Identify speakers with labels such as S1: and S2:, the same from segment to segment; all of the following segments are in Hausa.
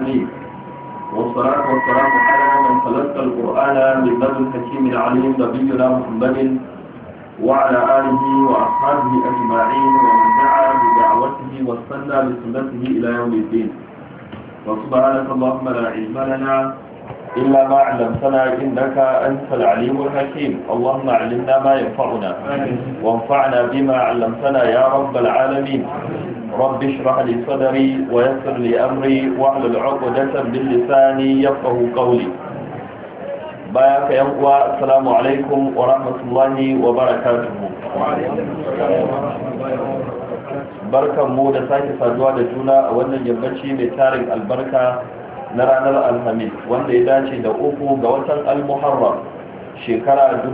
S1: المرسلين والصلاة والسلام على من تلقى القرآن من لدن الحكيم العليم نبينا محمد وعلى آله وأصحابه أجمعين ومن دعا بدعوته واستنى بسنته إلى يوم الدين. وسبحانك اللهم لا علم لنا إلا ما علمتنا إنك أنت العليم الحكيم. اللهم علمنا ما ينفعنا وانفعنا بما علمتنا يا رب العالمين. رب اشرح لي صدري ويسر لي أمري واحلل عقدة من لساني يفقهوا قولي. باياك يا أخوة السلام عليكم ورحمة الله وبركاته. barkan mu da sake saduwa da juna a wannan yammaci mai tarin albarka na ranar alhamis wanda ya dace da 3 ga watan al-muharram shekara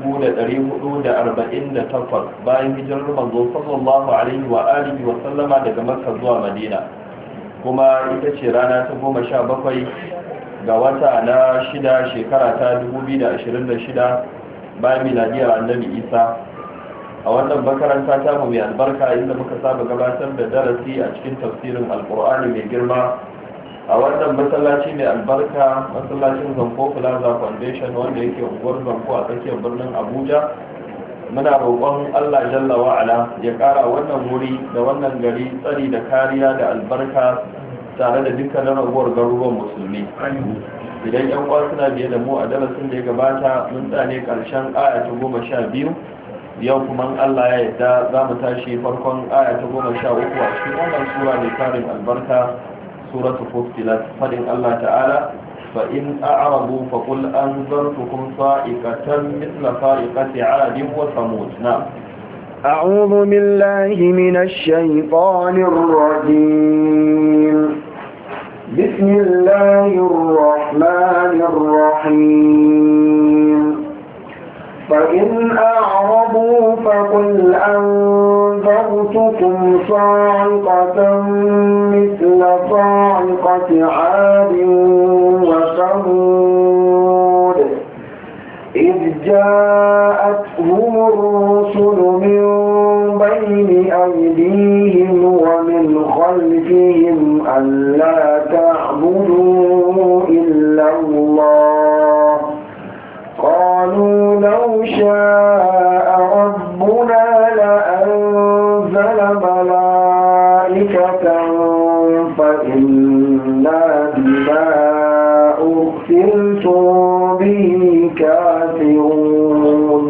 S1: 1448 bayan hijirar manzo sallallahu alaihi wa alihi wa sallama daga makka zuwa madina, kuma ita ce rana ta 17 ga wata na 6 shekara ta 2026 bayan miladiyar annabi isa. A wannan makaranta ta mu mai albarka inda muka saba gabatar da darasi a cikin tafsirin alkur'ani mai girma a wannan masallaci mai albarka, masallacin Zanko Plaza Foundation wanda yake unguwar Zanko a tsakiyar birnin Abuja. Muna roƙon Allah jalla wa ala ya ƙara wannan wuri da wannan gari tsari da kariya da albarka tare da dukkanin ragowar garuruwan musulmi. Idan yan uwa suna biye da mu a darasin da ya gabata mun tsane ƙarshen aya ta 12. Yau kuma Allah ya yarda za mu tashi farkon aya ta 13 a cikin wannan sura mai tarin albarka, suratul Fussilat. Fadin Allah ta'ala fa in a'radu fa qul anzartukum sa'iqatan mithla sa'iqati 'adin wa thamud. Na'am.
S2: أعوذ بالله من الشيطان الرجيم. بسم الله الرحمن الرحيم. فإن أعرضوا فقل أنذرتكم صاعقة مثل صاعقة عاد وثمود إذ جاءتهم الرسل من بين أيديهم ومن خلفهم ألا تعبدوا إلا الله قالوا لو شاء ربنا لأنزل ملائكة فإنا بما أرسلتم به كافرون.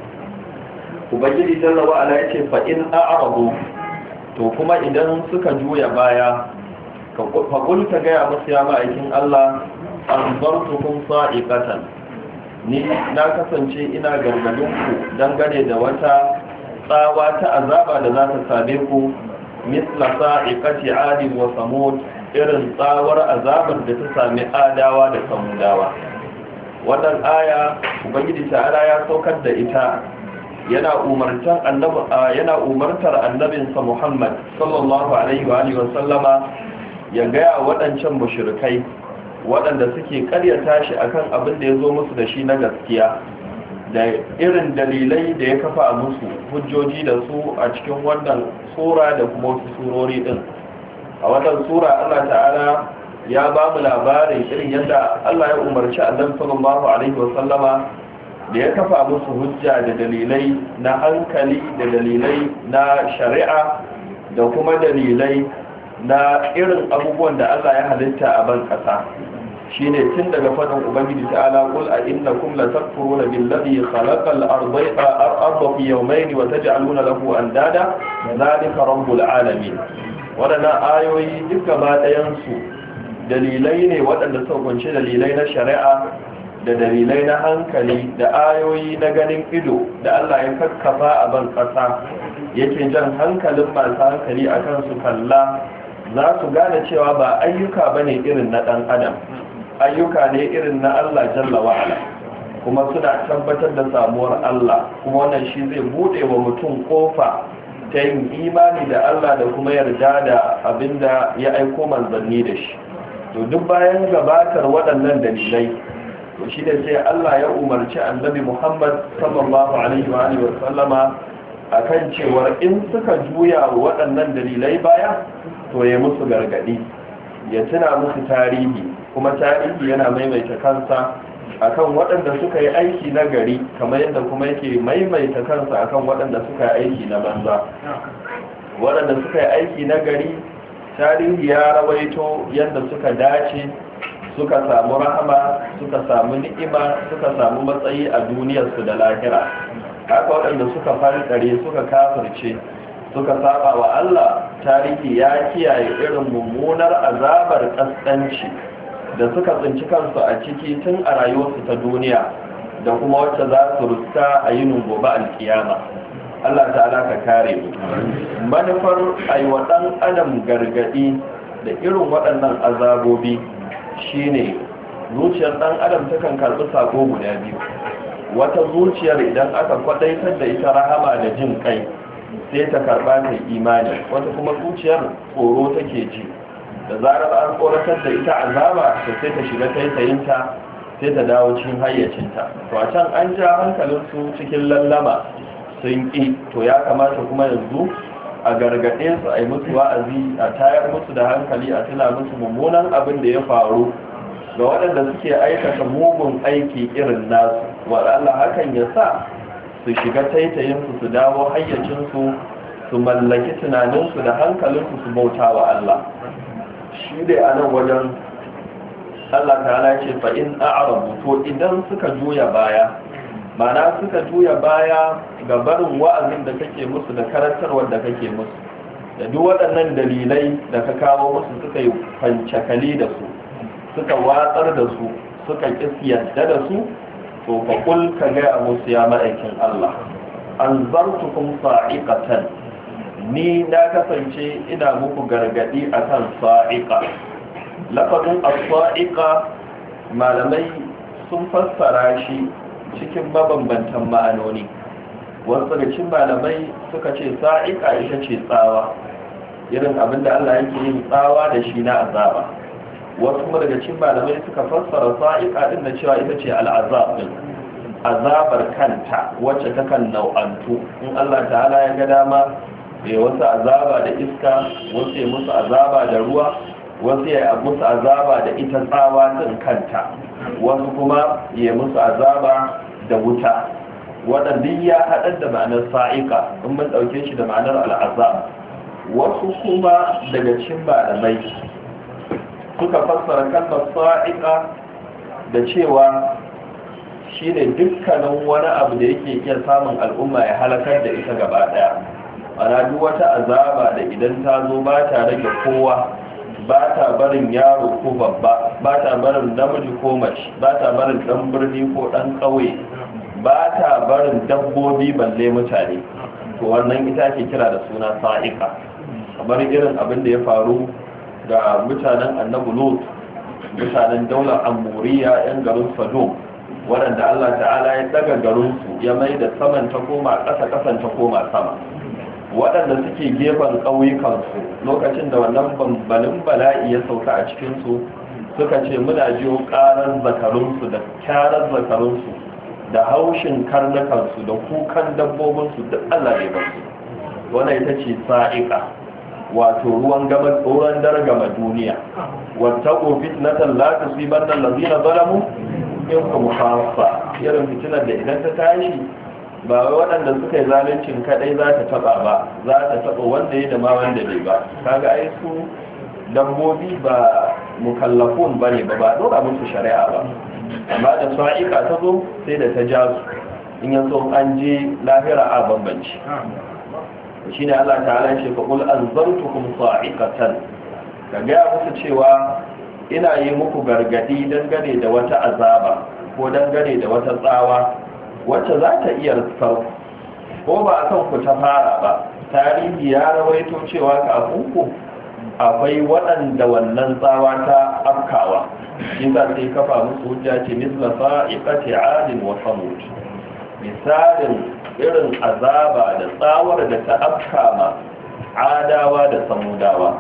S1: Ubangiji jalla wa ala yace fa in a'radu, to kuma idan suka juya baya ka ta gaya musu ya ma'aikin Allah anzartukum sa'iqatan, ni na kasance ina gargadinku dangane da wata tsawa ta azaba da za ta same ku misla sa'iqati 'ad wa samud, irin tsawar azabar da ta sami adawa da samudawa. Wannan aya ubangiji ta'ala ya saukar da ita yana umartar annabinsa Muhammad sallallahu alaihi wa sallama ya gaya waɗancan mushrikai waɗanda suke ƙaryata shi akan abin da ya zo musu da shi na gaskiya, da irin dalilai da ya kafa musu hujjoji da su a cikin wannan sura da kuma wasu surori din. A wannan sura Allah ta'ala ya ba mu labarin irin yadda Allah ya umarci annabi sallallahu alaihi wasallama da ya kafa musu hujja da dalilai na hankali da dalilai na shari'a da kuma dalilai na irin abubuwan da Allah ya halitta a ban ƙasa. Shine tun daga fadin ubangiji ta'ala qul a innakum latakfuruna billazi khalaqal arda fi yawmayn wa taj'aluna lahu andada zalika rabbul alamin. Wadannan ayoyi duk gaba ɗayan su dalilai ne waɗanda suka kunshi dalilai na shari'a da dalilai na hankali da ayoyi na ganin ido da Allah ya kakkafa a ban ƙasa, yake jan hankalin masu hankali akan su kalla, za su gane cewa ba ayyuka bane irin na ɗan adam, ayyuka ne irin na Allah jalla wa'ala, kuma suna tabbatar da samuwar Allah. Kuma wannan shi zai bude wa mutum kofa ta yin imani da Allah da kuma yarda da abinda ya aiko manzanni da shi. To duk bayan gabatar waɗannan dalilai, to shi ne sai Allah ya umarci annabi Muhammad sallallahu alaihi wa sallama akan cewar in suka juya waɗannan dalilai baya, to ya musu gargadi ya tuna musu tarihi, kuma tarihi yana maimaita kansa akan waɗanda suka yi aiki na gari kamar yadda kuma yake maimaita kansa akan waɗanda suka yi aiki na banza. Waɗanda suka yi aiki na gari tarihi ya rawaito yadda suka dace, suka samu rahama, suka samu ni'ima, suka samu matsayi a duniyarsu da lahira. Haka waɗanda suka farkare, suka kafirce, suka saba wa Allah, tarihi ya kiyaye irin mummunar azabar kaskanci da suka tsinci kansu a ciki tun a rayuwarsu ta duniya, da kuma wacce za su ruska a yinin gobe alkiyama. Allah ta'ala ka kare mu. Manufar aiwa ɗan adam gargadi da irin waɗannan azabobi shine zuciyar ɗan adam takan karɓi sako guda biyu. Wata zuciyar idan aka kwadaitar da ita rahama da jin kai sai ta karɓa ta imani, wata kuma zuciyar tsoro take ji. Da zarar an tsoratar da ita azaba sai ta shiga taitayinta, sai ta dawo cikin hayyacinta. To a can an ja hankalinsu cikin lallama sun ƙi, to ya kamata kuma yanzu a gargaɗe su, a yi musu wa'azi, a tayar musu da hankali, a tuna musu mummunan abin da ya faru ga waɗanda suke aikata mugun aiki irin nasu. Waɗanda hakan ya sa su shiga taitayinsu, su dawo hayyacinsu, su mallaki tunaninsu da hankalinsu, su bauta wa Allah. Shi dai a nan wajen Allah ta ce fa'in a'arabu, to idan suka juya baya, mana suka juya baya ga barin wa'azin da kake musu da karantarwar da kake musu, da duk waɗannan dalilai da ka kawo musu suka yi fancakali da su, suka watsar da su, suka yadda da su, to faƙul ka gaya musu ya ma'aikin Allah, an zartukun sa'iƙatan, ni na kasance ina muku gargaɗi akan sa'iƙa. Lafazin as-sa'iƙa malamai sun fassara shi cikin mabambantan ma'anoni. Wasu daga cikin malamai suka ce sa'iƙa ita ce tsawa, irin abin da Allah yake yin tsawa da shi na azaba. Wasu kuma daga cikin malamai suka fassara sa'iƙa din da cewa ita ce al'azab din, azabar kanta wacce takan nau'antu. In Allah ta'ala ya ga dama ya wasu azaba da iska, wasu ya musu azaba da ruwa, wasu ya musu azaba da ita tsawa din kanta, wasu kuma ya musu azaba da wuta. Waɗanda ya haɗar da ma'anar sa'iƙa in mun ɗauke shi da ma'anar al'azab. Wasu kuma daga cikin malamai suka fassara kalmar sa'iƙa da cewa shine dukkanin wani abu da yake iya samun al'umma ya halakar da ita gaba ɗaya. Ana duk wata azaba da idan ta zo ba ta rage kowa, ba ta barin yaro ko babba, ba ta barin namiji ko mace, ba ta barin ɗan birni ko ɗan ƙauye, ba ta barin dabbobi balle mutane. To wannan ita ke kira da suna sa'iƙa. Kamar irin abin da ya faru ga mutanen annabi Lut, mutanen daular Amuriya 'yan garin Sodom, waɗanda Allah ta'ala ya daga garinsu ya mai da saman ta koma ƙasa, ƙasan ta koma sama. Waɗanda suke gefen ƙauyukansu lokacin da wannan bambalin bala'i ya sauka a cikinsu suka ce muna jiyo ƙarar zakarunsu da kyarar zakarunsu da haushin karnukansu da kukan dabbobinsu duk Allah ne ba su. Wannan ita ce sa'iƙa, wato ruwan gama tsoron dargama duniya. Wata ko fitnatan la tusibanna allazina zalamu minkum khassa, irin fitinar da idan ta tashi ba wai waɗanda suka yi zaluncin kadai za ta taba ba, za ta taba wanda ya da ma wanda bai ba. Kaga ai su dabbobi ba mukallafun bane ba dora musu shari'a ba, amma da sa'iqa ta zo sai da ta ja su, in yanzu an je lahira a bambanci. Shine Allah ta'ala ce fa qul anzartukum sa'iqatan, ka ga musu cewa ina yi muku gargadi dangane da wata azaba ko dangane da wata tsawa wacce za ta iya riskar ko ba a kan ku ta fara ba. Tarihi ya rawaito cewa kafin ku akwai waɗanda wannan tsawa ta afkawa, shi za ta yi kafa musu hujja ce misla sa'iqati 'adin wa samud, misalin irin azaba da tsawar da ta afka ma adawa da samudawa.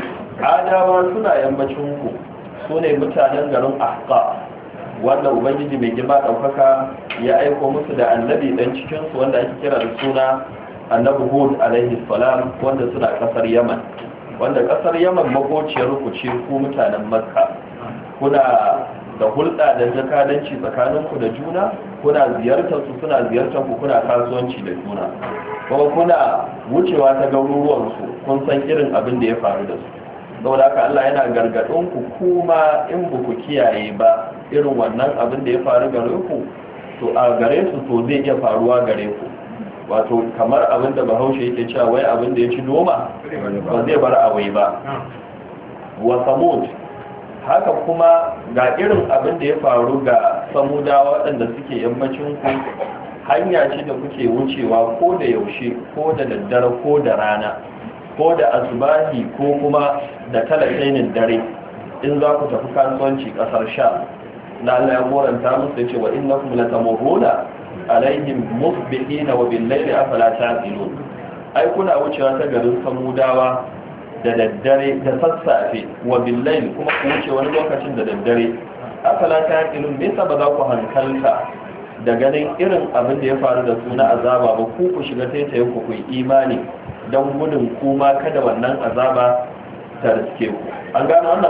S1: Adawa suna yammacin ku, su ne mutanen garin Ahqaf, wanda ubangiji mai girma ɗaukaka ya aiko musu da annabi ɗan cikinsu wanda ake kira da suna annabi Hud alaihi salam, wanda suna ƙasar Yaman. wanda ƙasar Yaman makociyar ku ce ku mutanen Makka, kuna da hulɗa da jakadanci tsakaninku da juna, kuna ziyartar su suna ziyartar ku, kuna kasuwanci da juna, kuma kuna wucewa ta garuruwan su kun san irin abin da ya faru da su. saboda haka Allah yana gargadin ku kuma in ba ku kiyaye ba irin wannan abin da ya faru gare ku, to a gare su to zai iya faruwa gare ku. Wato kamar abin da Bahaushe yake cewa wai abin da ya ci noma ba zai bar awai ba. Wa Samud, haka kuma ga irin abin da ya faru ga Samudawa waɗanda suke yammacin ku, hanya ce da kuke wucewa ko da yaushe, ko da daddare ko da rana, ko da asubahi ko kuma da talatainin dare, in za ku tafi kasuwanci ƙasar Sham. na Allah ya moranta musu yace wa innakum latamurruna alaihim musbihina wa bil-layli afala ta'qilun. ai kuna wucewa ta garin Samudawa da daddare da sassafe, wa bil-layli kuma ku wuce wani lokacin da daddare, afala ta'qilun. me yasa ba za ku hankalta da ganin irin abin da ya faru da su na azaba ba, ku shiga taitaye ku yi imani don gudun kuma kada wannan azaba ta riske ku. An gano wannan?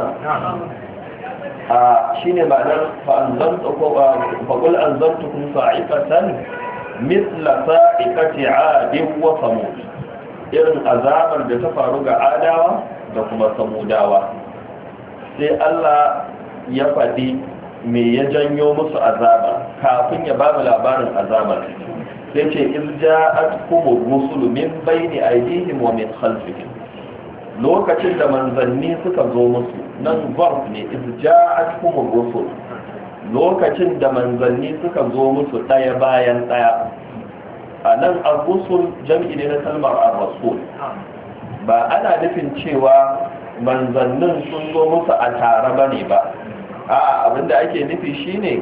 S1: shi ne ma'anar faƙul an zantukun sa'ifatan misla sa'ifati adin wa samud, irin azabar da ta faru ga adawa da kuma samudawa. sai Allah ya faɗi me ya janyo musu azaba kafin ya ba mu labarin azabar. sai ce irja'atkumur rusulu min bayni aydihim wa min khalfihim, lokacin da manzanni suka zo musu, nan zarf ne, irja'atkumur rusul, lokacin da manzanni suka zo musu daya bayan daya. a nan ar-rusul jam'i ne na kalmar ar-rasul, ba ana nufin cewa manzannin sun zo musu a tare bane ba, a'a abinda ake nufi shine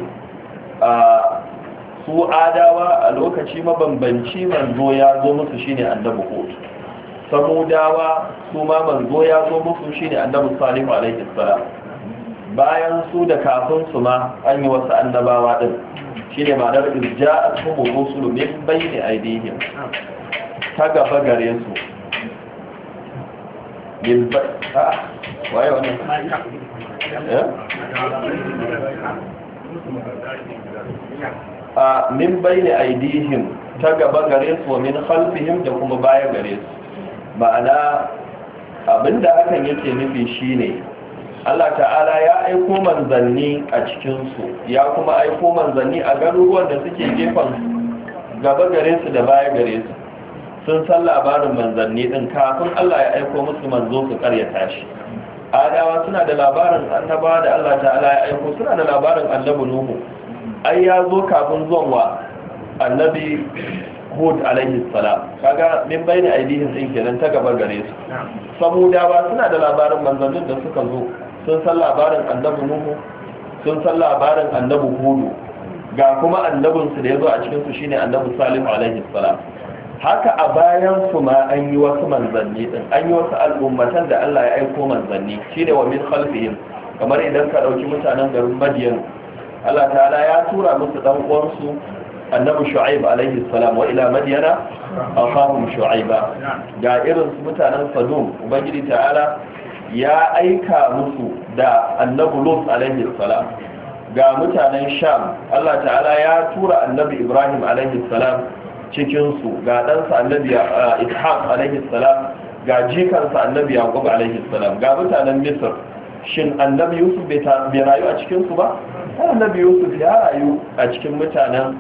S1: su adawa a lokaci mabambanci manzo ya zo musu shine annabi Hud, samudawa su ma manzo ya zo musu shine annabi Salihu alaihi salam, bayan su da kafin su ma an yi wasu annabawa din, shine ma'anar irja'atuhum rusulu min bayni aydihim, ta gaba gare su waye wannan min bayni aidihim, ta gaba gare su, wa min khalfihim, da kuma baya gare su. ma'ana abinda hakan yake nufi shine Allah ta'ala ya aiko manzanni a cikinsu, ya kuma aiko manzanni a garuruwan da suke gefen gaba gare su da baya gare su. sun san labarin manzanni din kafin Allah ya aiko musu manzo su karyata shi. adawa suna da labarin annabawa da Allah ta'ala ya aiko, suna da labarin annabi Nuhu, ai ya zo kafin zuwan wa annabi Hud alaihi salam, kaga min bayni aidihim din kenan ta gaba gare su. Samudawa suna da labarin manzannin da suka zo, sun san labarin annabi Nuhu, sun san labarin annabi Hud, ga kuma annabinsu da ya zo a cikin su shine annabi Salihu alaihi salam. haka a bayan su ma an yi wasu manzanni din, an yi wasu al'ummatan da Allah ya aiko manzanni, shine wa min khalfihim. kamar idan ka dauki mutanen garin Madian, Allah ta'ala ya tura musu dan uwansu annabi Shu'aib alaihi salam, wa ila Madyana akhahum Shu'aiba. ga irin su mutanen Sadum, ubangiji ta'ala ya aika musu da annabi Lut alaihi salam. ga mutanen Sham, Allah ta'ala ya tura annabi Ibrahim alaihi salam cikinsu, ga ɗansa annabi Ishaq alaihi salam, ga jikansa annabi Yaqub alaihi salam. ga mutanen Misr, shin annabi Yusuf bai rayu a cikinsu ba? annabi Yusuf ya rayu a cikin mutanen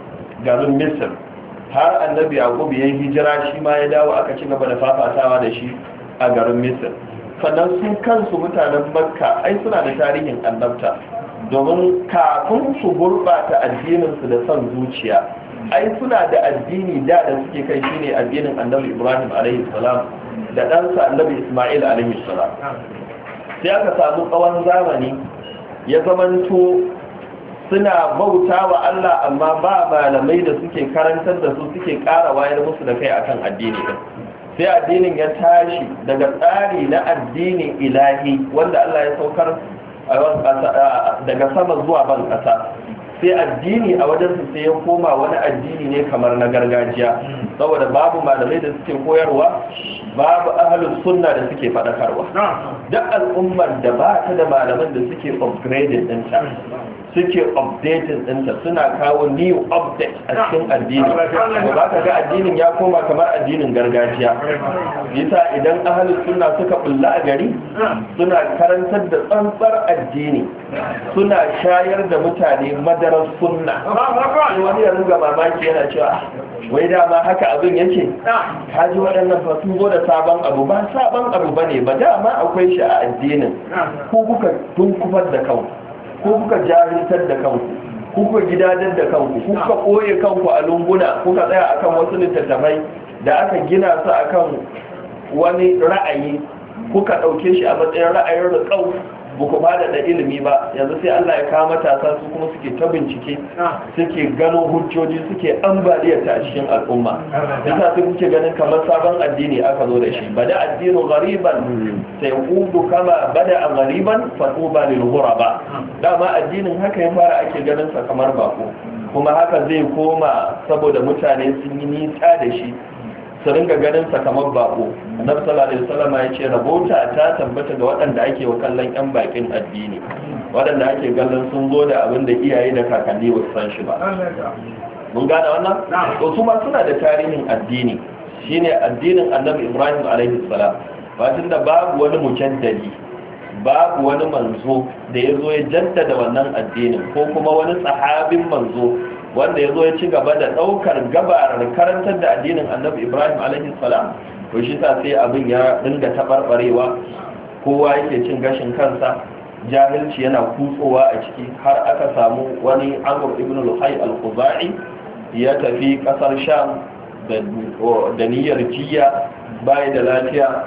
S1: garin Misr, har annabi Yaqub ya yi hijira, shi ma ya dawo aka ci gaba da fafatawa da shi a garin Misr. sannan su kansu mutanen Makka ai suna da tarihin annabta, domin kafin su gurɓata addininsu da son zuciya, ai suna da addini da suke kai shine addinin annabi Ibrahim alaihi salam da ɗansa annabi Ismail alaihi salam. sai aka samu tsawon zamani ya zamanto suna bauta wa Allah, amma ba malamai da suke karantar da su suke ƙara wayar musu da kai akan addini din. sai addinin ya tashi daga tsari na addinin ilahi wanda Allah ya saukar daga sama zuwa ban ƙasa, sai addini a wajensu sai ya koma wani addini ne kamar na gargajiya, saboda babu malamai da suke koyarwa, babu ahlus sunna da suke fadakarwa. Duk al'ummar da ba ta da malaman da suke upgrading ɗinta, suke updating ɗinta, suna kawo new update a cikin addini, ba ka ga addinin ya koma kamar addinin gargajiya. Yasa idan ahlus sunna suka bulla a gari, suna karantar da tsantsar addini, suna shayar da mutane madarar sunna. Wani ya ringa mamaki yana cewa wai dama haka abin yake, ka ji waɗannan fa sun zo da sabon abu. Ba sabon abu bane ba, dama akwai shi a addinin. Ko kuka tunkufar da kanku, ko kuka jahiltar da kanku, ko kuka gidajen da kanku, ko kuka koye kanku a lunguna, kuka tsaya akan wasu littattafai da aka gina su akan wani ra'ayi, kuka ɗauke shi a matsayin ra'ayin riƙau, ba ku bada da ilimi ba. Yanzu sai Allah ya kawo matasa su kuma suke ta bincike, suke gano hujjoji, suke ambaliyar ta a cikin al'umma. Yasa sai kuke ganin kamar sabon addini aka zo da shi. Bada addinu ghariban sai udu kama bada a ghariban fatuba lil ghuraba. Dama addinin haka ya fara ake ganin sa kamar bako, kuma haka zai koma saboda mutane sun yi nisa da shi, su ringa ganin sa kamar bako. Annabi sallallahu alaihi wasallam ya ce rabota ta tabbata ga waɗanda ake wa kallon yan bakin addini, waɗanda ake kallon sun zo da abin da iyaye da kakanni ba su san shi ba. Mun gane wannan? To su ma suna da tarihin addini, shine addinin Annabi Ibrahim alaihi salam. Batun da babu wani mujaddadi, babu wani manzo da ya zo ya jaddada wannan addinin, ko kuma wani sahabin manzo wanda ya zo ya ci gaba da ɗaukar gabarar karantar da addinin Annabi Ibrahim alaihi salam. To shi sa sai abin ya dinga tabarbarewa, kowa yake cin gashin kansa, jahilci yana kutsowa a ciki, har aka samu wani Amr ibn Luhay al-Khuzai ya tafi kasar Sham da niyyar jiya, bai da lafiya,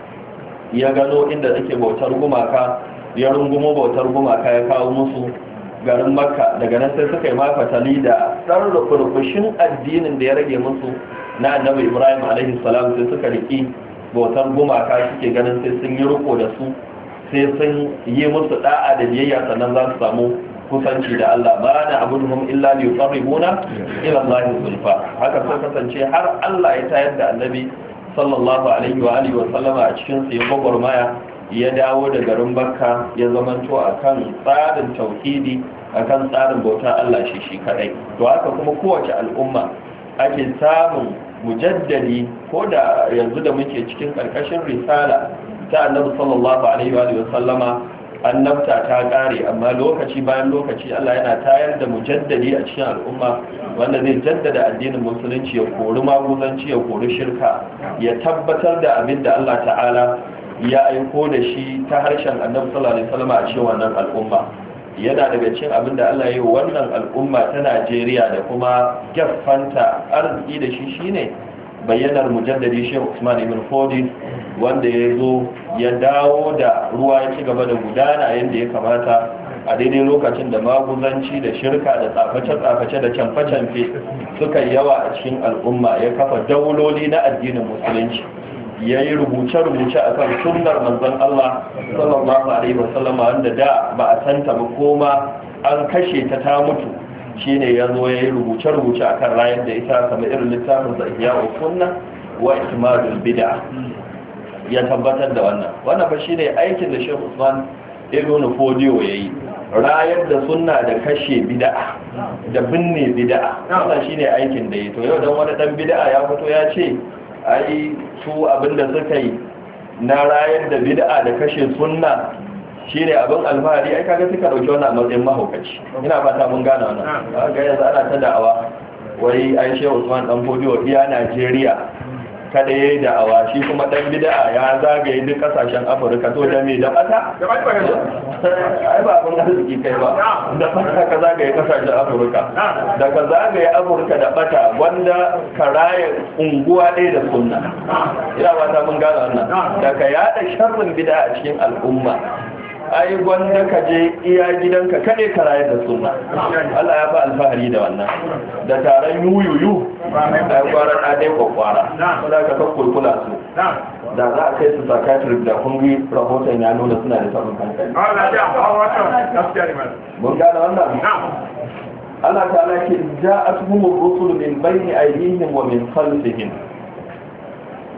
S1: ya gano inda ake bautar gumaka, ya rungumo bautar gumaka ya kawo musu garin Makka. Daga nan sai suka yi mafatali da ɗan rukushin addinin da ya rage musu na Annabi Ibrahim alaihi salam, sai suka riki bautar gumaka, suke ganin sai sun yi riko da su, sai sun yi musu da'a da biyayya sannan za su samu kusanci da Allah. Ba na abuduhum illa li yuqarribuna ila Allah zulfa. Haka sai kasance har Allah ya tayar da Annabi sallallahu alaihi wa alihi wa sallama a cikin sa ya gwagwarmaya, ya dawo da garin Makka, ya zamanto akan tsarin tauhidi, akan tsarin bauta Allah shi kadai. To haka kuma kowace al'umma ake samun mujaddadi, ko da yanzu da muke cikin karkashin risala ta Annabi sallallahu alaihi wa sallama, annabta ta kare, amma lokaci bayan lokaci Allah yana tayar da mujaddadi a cikin al'umma wanda zai jaddada addinin musulunci, ya kori maguzanci, ya kori shirka, ya tabbatar da abin da Allah ta'ala ya aiko da shi ta harshen Annabi sallallahu alaihi wasallam a cikin wannan al'umma. Yana daga cikin abin da Allah ya yi wannan al'umma ta Najeriya da kuma gaffanta arziki da shi shine bayyanar mujaddadi Sheikh Usman ibn Fodi, wanda ya zo ya dawo da ruwa ya ci gaba da gudana yadda ya kamata a daidai lokacin da maguzanci da shirka da tsaface-tsaface da camfe-camfe suka yi yawa a cikin al'umma. Ya kafa dauloli na addinin musulunci, ya yi rubuce-rubuce a kan sunnar manzon Allah sallallahu alaihi wasallama, wanda da ba a santa ba, koma an kashe ta mutu. Shi ne ya zo ya yi rubuce-rubuce a kan rayar da ita, kamar irin littafin Ihya'us Sunnah wa Ikmalul Bid'ah, ya tabbatar da wannan fa shi ne aikin da Sheikh Usman ibn Fodiyo ya yi, rayar da sunna da kashe bid'a da binne bid'a. Wannan shi ne aikin da ya yi. To yau dan wani dan bid'a ya fito ya ce ai su abinda suka yi na rayar da bid'a da kashe sunna shine abin alfahari, ai kaga suka dauki wannan matsayin mahaukaci. Ina fata mun gane wannan. Ga yanzu ana ta da'awa wai ai Sheikh Usman dan Fodiyo iya Najeriya kada yayi da'awa, shi kuma dan bid'a ya zagaye duk kasashen Afirka. To da me da fata ai ba abin arziki kai ba, da fata ka zagaye kasashen Afirka, da ka zagaye Afirka da bata, wanda ka raya unguwa ɗaya da sunna. Ina fata mun gane wannan. Da ka yada sharrin bid'a a cikin al'umma, ai gwanda ka je iya gidanka kaɗai ka rayar da sunna. Allah ya fa alfahari da wannan, da taron yuyuyu ai kwarar ɗaɗe kwakwara, wadda ka kakkulkula su. Da za a kai su psychiatric da kungi rahoton ya nuna suna da sabon hankali. Mun gane wannan? Allah ta'ala ke ja'atuhumur rusul min bayni aydihim wa min khalfihim.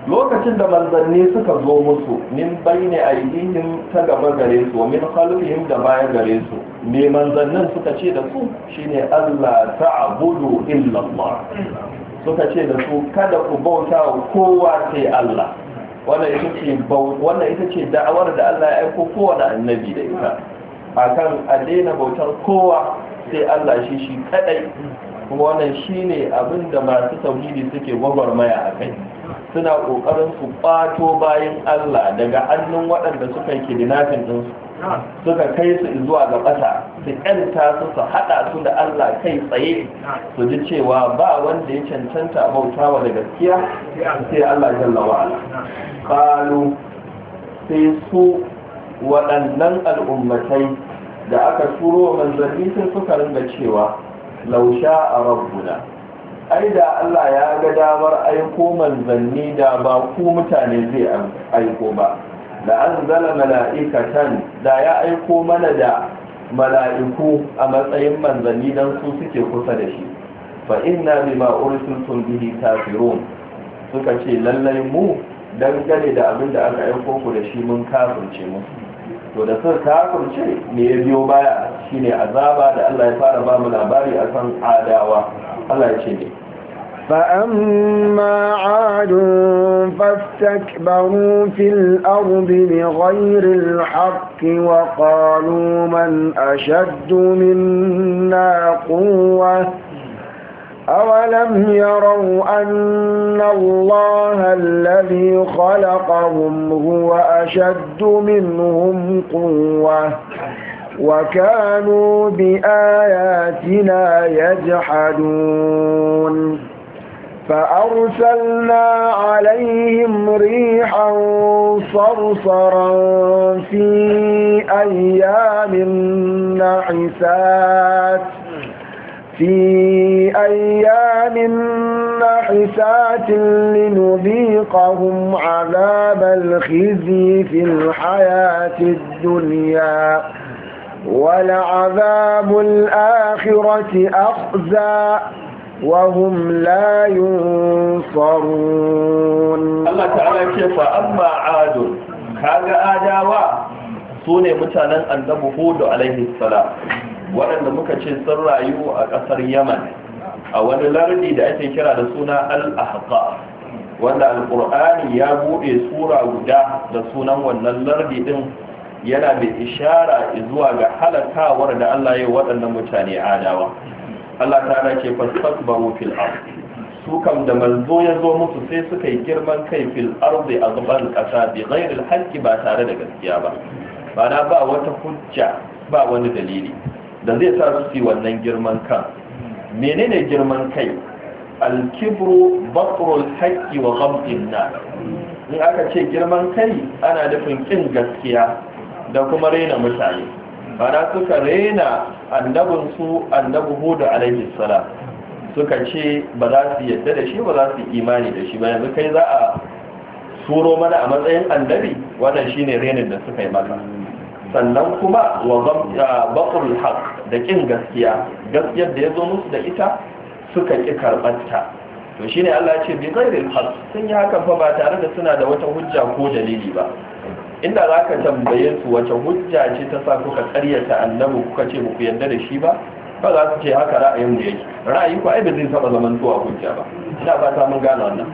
S1: lokacin da manzanni suka zo musu min bayni aydihim ta gaba gare su wa min khalfihim da baya gare su me manzannin suka ce da su shine Allah ta'budu illa Allah suka ce da su kada ku bauta wa kowa sai Allah. Wannan ita ce da'awar da Allah ya aiko kowane annabi da ita akan a daina bautar kowa sai Allah shi kadai. Kuma wannan shine abin da masu tauhidi suke gwagwarmaya a kai, suna kokarin su kwato bayan Allah daga hannun waɗanda suka yi kidnapping ɗinsu suka kai su zuwa ga ƙasa, su ƙanta su haɗa su da Allah kai tsaye, su ji cewa ba wanda ya cancanta bautawa da gaskiya sai Allah jalla wa'ala. Qalu sai su waɗannan al'ummatai da aka turo manzanni sai suka ringa cewa lausha a rabbuna, ai da Allah ya ga damar aiko manzanni da ba ku mutane zai aiko ba, da an zala mala'ikatan da ya aiko mana da mala'iku a matsayin manzanni don su suke kusa da shi. Fa inna bima ursiltum bihi kafirun, suka ce lallai mu dangane da abin da aka aiko ku da shi mun kafirce musu. To da sun kafirce me ya biyo baya shine azaba da Allah ya fara ba mu labari akan adawa. Allah ya ce ne
S2: فأما عاد فاستكبروا في الأرض بغير الحق وقالوا من أشد منا قوة أولم يروا أن الله الذي خلقهم هو أشد منهم قوة وكانوا بآياتنا يجحدون فأرسلنا عليهم ريحا صرصرا في أيام نحسات لنذيقهم عذاب الخزي في الحياة الدنيا ولعذاب الآخرة أخزى وهم لا ينصرون.
S1: الله تعالى كيف أما عاد كاغا آداوا سوني متانن annabi Hud alaihi salam waɗanda muka ce sun rayu a ƙasar Yaman a wani lardi da ake kira da suna al-Ahqaf, wanda al-Qur'ani ya buɗe sura guda da sunan wannan lardi din, yana da ishara zuwa ga halakawar da Allah ya yi waɗannan mutane adawa. Allah ta ce fastakbaru fil ard, su kam da manzo ya zo musu sai suka yi girman kai fil ardi a gaban ƙasa bi ghairil haqqi ba tare da gaskiya ba, bana ba wata hujja ba wani dalili da zai sa su yi wannan girman kan. Menene girman kai? Al-kibru batrul haqqi wa ghamdin nas. In aka ce girman kai ana nufin kin gaskiya da kuma rena mutane. Bana suka rena annabinsu annabi Hud alaihi salam, suka ce ba za su yadda da shi ba za su imani da shi ba. Yanzu kai za a turo mana a matsayin annabi? Wannan shine renin da suka yi maka. Sannan kuma wa baqul haq, da kin gaskiya, gaskiyar da ya zo musu da ita suka ki karɓarta. To shine Allah ya ce bi ghairil haq, sun yi hakan fa ba tare da suna da wata hujja ko dalili ba. Inda za ka tambaye su wace hujja ce ta sa kuka karyata annabi kuka ce muku yarda da shi ba, ba za su ce haka ra'ayin mu yake. Ra'ayi ku ai ba zai saba zaman zuwa hujja ba. Ina fata mun gane wannan.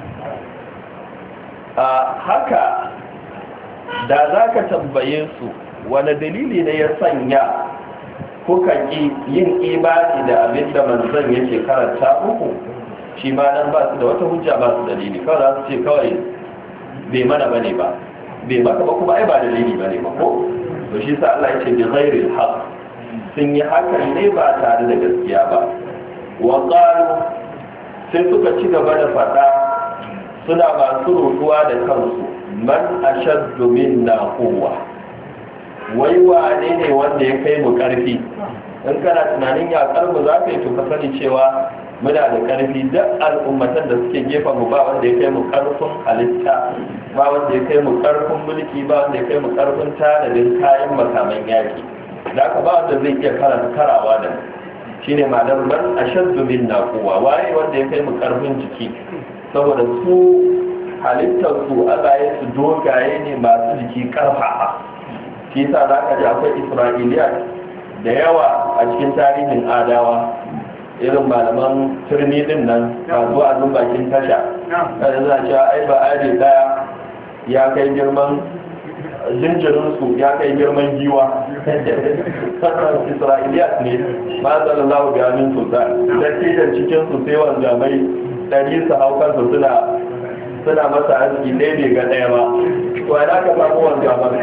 S1: Haka da za ka tambaye su wani dalili ne ya sanya kuka ki yin imani da abin da manzon yake karanta muku, shi ma nan ba su da wata hujja, ba su dalili, kawai za su ce kawai bai mana bane ba, bai maka ba kuma ai ba dalili bane ba ko. To shi sa Allah ya ce bi ghairil haqq, sun yi hakan ne ba tare da gaskiya ba. Wa qalu, sai suka ci gaba da fada suna masu rutuwa da kansu, man ashaddu minna quwwa, wai wane ne wanda ya kai mu karfi? In kana tunanin yakar mu za ka yi to ka sani cewa muna da karfi. Duk al'ummatan da suke gefen mu ba wanda ya kai mu karfin halitta, ba wanda ya kai mu karfin mulki, ba wanda ya kai mu karfin tanadin kayan makaman yaki. Da aka ba wanda zai iya karawa da shine ma'anar man ashaddu minna quwwa, waye wanda ya kai mu karfin jiki? Saboda su halittar su Allah ya su dogaye ne masu jiki karfafa. Shi yasa za ka ji akwai Isra'iliya da yawa a cikin tarihin adawa, irin malaman turmi din nan masu wa'azin bakin tasha, kada za a cewa ai ba ade daya ya kai girman jinjirinsu, ya kai girman giwa. Isra'iliya ne ma sallallahu ga amin sultan da cikin cikinsu sai wanzamai ɗari su hau kansu suna masa arziki ɗaya bai ga ɗaya ba. To ana ka samu wanzaman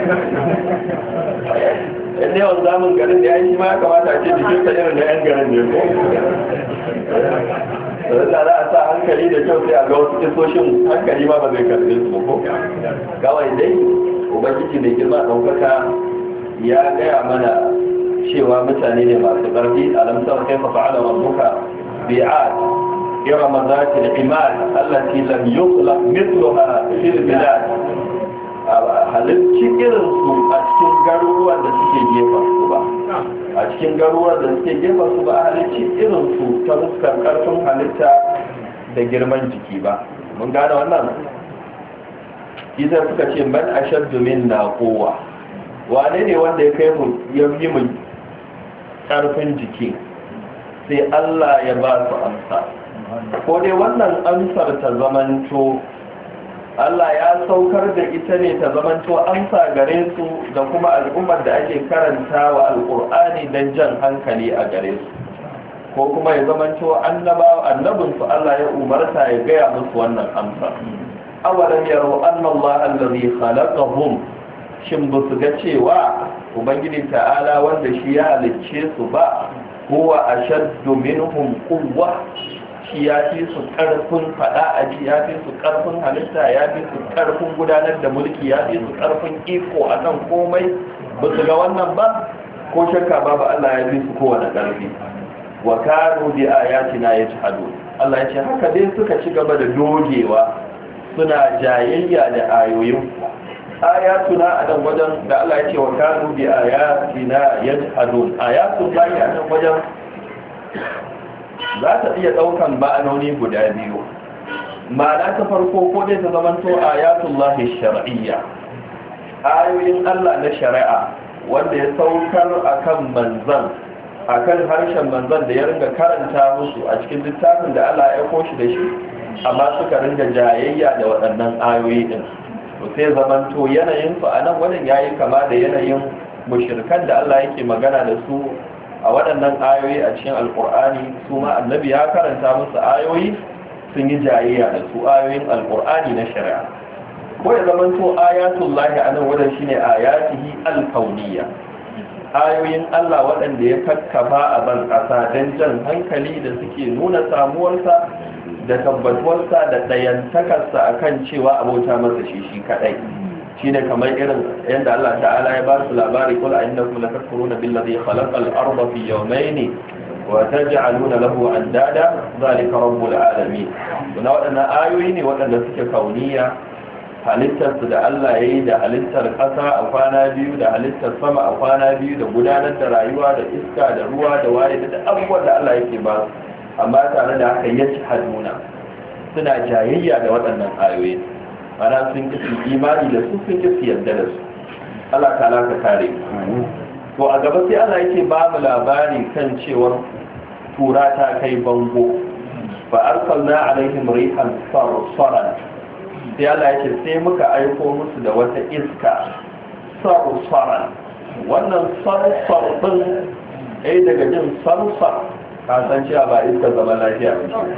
S1: in ne wanzamin garin da ya yi shi ma ya kamata a ce jikinsa irin da 'yan garin ne ko da za a sa hankali da kyau sai a ga wasu kisoshin hankali ma ba zai karbe su ko kawai dai ubangiji da girma ɗaukaka ya gaya mana cewa mutane ne masu ƙarfi alamsar kai fa fa'ala rabbuka bi'ad إرم ذات العماد التي لم يخلق مثلها في البلاد halicci irinsu a cikin garuruwan da suke gefen su ba a cikin garuruwan da suke gefen su ba a halicci irinsu ta fuskar karfin halitta da girman jiki ba. Mun gane wannan idan suka ce man ashaddu minna quwwa, wane ne wanda ya kai mu ya yi mu karfin jiki? Sai Allah ya ba su amsa, ko dai wannan amsar ta zamanto Allah ya saukar da ita ne ta zamanto amsa gare su da kuma al'ummar da ake karanta wa alƙur'ani don jan hankali a gare su, ko kuma ya zamanto annabinsu Allah ya umarta ya gaya musu wannan amsa. Awalam yaro annallaha allazi khalaqahum, shin ba su ga cewa ubangiji ta'ala wanda shi ya halicce su ba, huwa ashaddu minhum quwwa, shi ya fi su ƙarfin faɗa a ji, ya fi su ƙarfin halitta, ya fi su ƙarfin gudanar da mulki, ya fi su ƙarfin iko a kan komai. Ba su ga wannan ba? Ko shakka babu Allah ya fi su kowane ƙarfi. Wa kanu bi ayatina yajhadun. Allah ya ce haka dai suka ci gaba da dogewa suna jayayya da ayoyin. Ayatuna a nan wajen da Allah ya ce wa kanu bi ayatina yajhadun. Ayatun lahi a nan wajen za ta iya ɗaukan ma'anoni guda biyu. Ma'ana ta farko ko dai ta zamanto ayatullahi shar'iyya, ayoyin Allah na shari'a wanda ya saukar akan manzan, akan harshen manzan da ya ringa karanta musu a cikin littafin da Allah ya aiko shi da shi, amma suka ringa jayayya da waɗannan ayoyi din. To sai zamanto yanayin su a nan wajen yayi kama da yanayin mushrikan da Allah yake magana da su a waɗannan ayoyi a cikin alƙur'ani. Su ma annabi ya karanta musu ayoyi sun yi jayayya da su, ayoyin alƙur'ani na shari'a. Ko ya zama to ayatullahi a nan wajen shine ayatihi alkauniyya, ayoyin Allah waɗanda ya kakkafa a ban ƙasa don jan hankali da suke nuna samuwarsa da tabbatuwarsa da ɗayantakarsa akan cewa abota masa shi kaɗai. shine kamar irin yadda Allah ta'ala ya ba su labari, kul innakum latakfuruna billazi khalaqal arda fi yawmayn wa taj'aluna lahu andada zalika rabbul alamin. Wannan wadannan ayoyi ne wadanda suke kauniya, halittar su da Allah yayi da halittar ƙasa a kwana biyu da halittar sama a kwana biyu da gudanar da rayuwa da iska da ruwa da waye da abubuwan da Allah yake ba su, amma tare da haka yaci haduna suna jayayya da waɗannan ayoyi. Ana sun kisi imani da su, sun kisi yarda da su. Allah ta ka kare. To a gaba sai Allah yake ba mu labari kan cewar tura ta kai bango, fa arsalna alaihim rihan sarsaran. Sai Allah yake sai muka aiko musu da wata iska sarsaran. Wannan sarsar din daga jin sarsar ka san cewa ba iska zama lafiya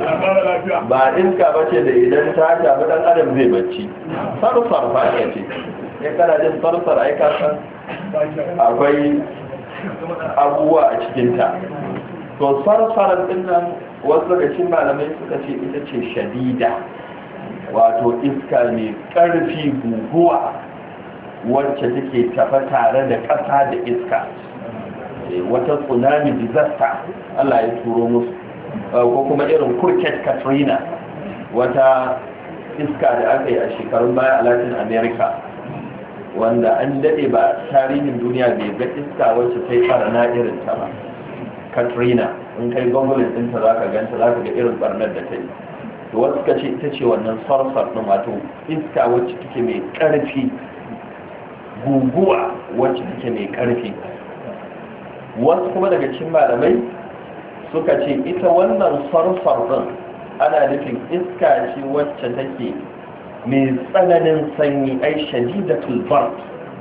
S1: ba iska ba ce da idan ta shafi dan adam zai bacci. Sarsar fa ce ya kana jin sarsar ai ka san akwai abubuwa a cikinta. To sarsarar din nan wasu daga cikin malamai suka ce ita ce shadida, wato iska mai ƙarfi, guguwa wacce take tafa tare da ƙasa da iska, wata tsunami disaster Allah ya turo musu, ko kuma irin Hurricane Katrina, wata iska da aka yi a shekarun baya a Latin America, wanda an dade ba tarihin duniya bai ga iska wacce ta yi barna irin ta ba. Katrina in kai gwamnatin ɗinta za ka ganta, za ka ga irin barnar da ta yi. to wasu suka ce ita ce wannan sarsar ɗin, wato iska wacce take mai ƙarfi, guguwa wacce take mai ƙarfi. Wasu kuma daga cikin malamai suka ce ita wannan sarsar ɗin ana nufin iska ce wacce take mai tsananin sanyi, ai shadidatul bard.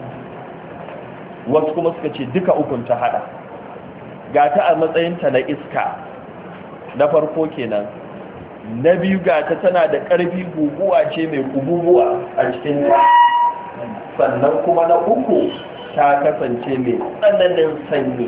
S1: Wasu kuma suka ce duka ukun ta hada, ga ta a matsayinta na iska na farko kenan, na biyu ga ta tana da ƙarfi, guguwa ce mai kububuwa a cikin ta, sannan kuma na uku ta kasance mai tsananin sanyi.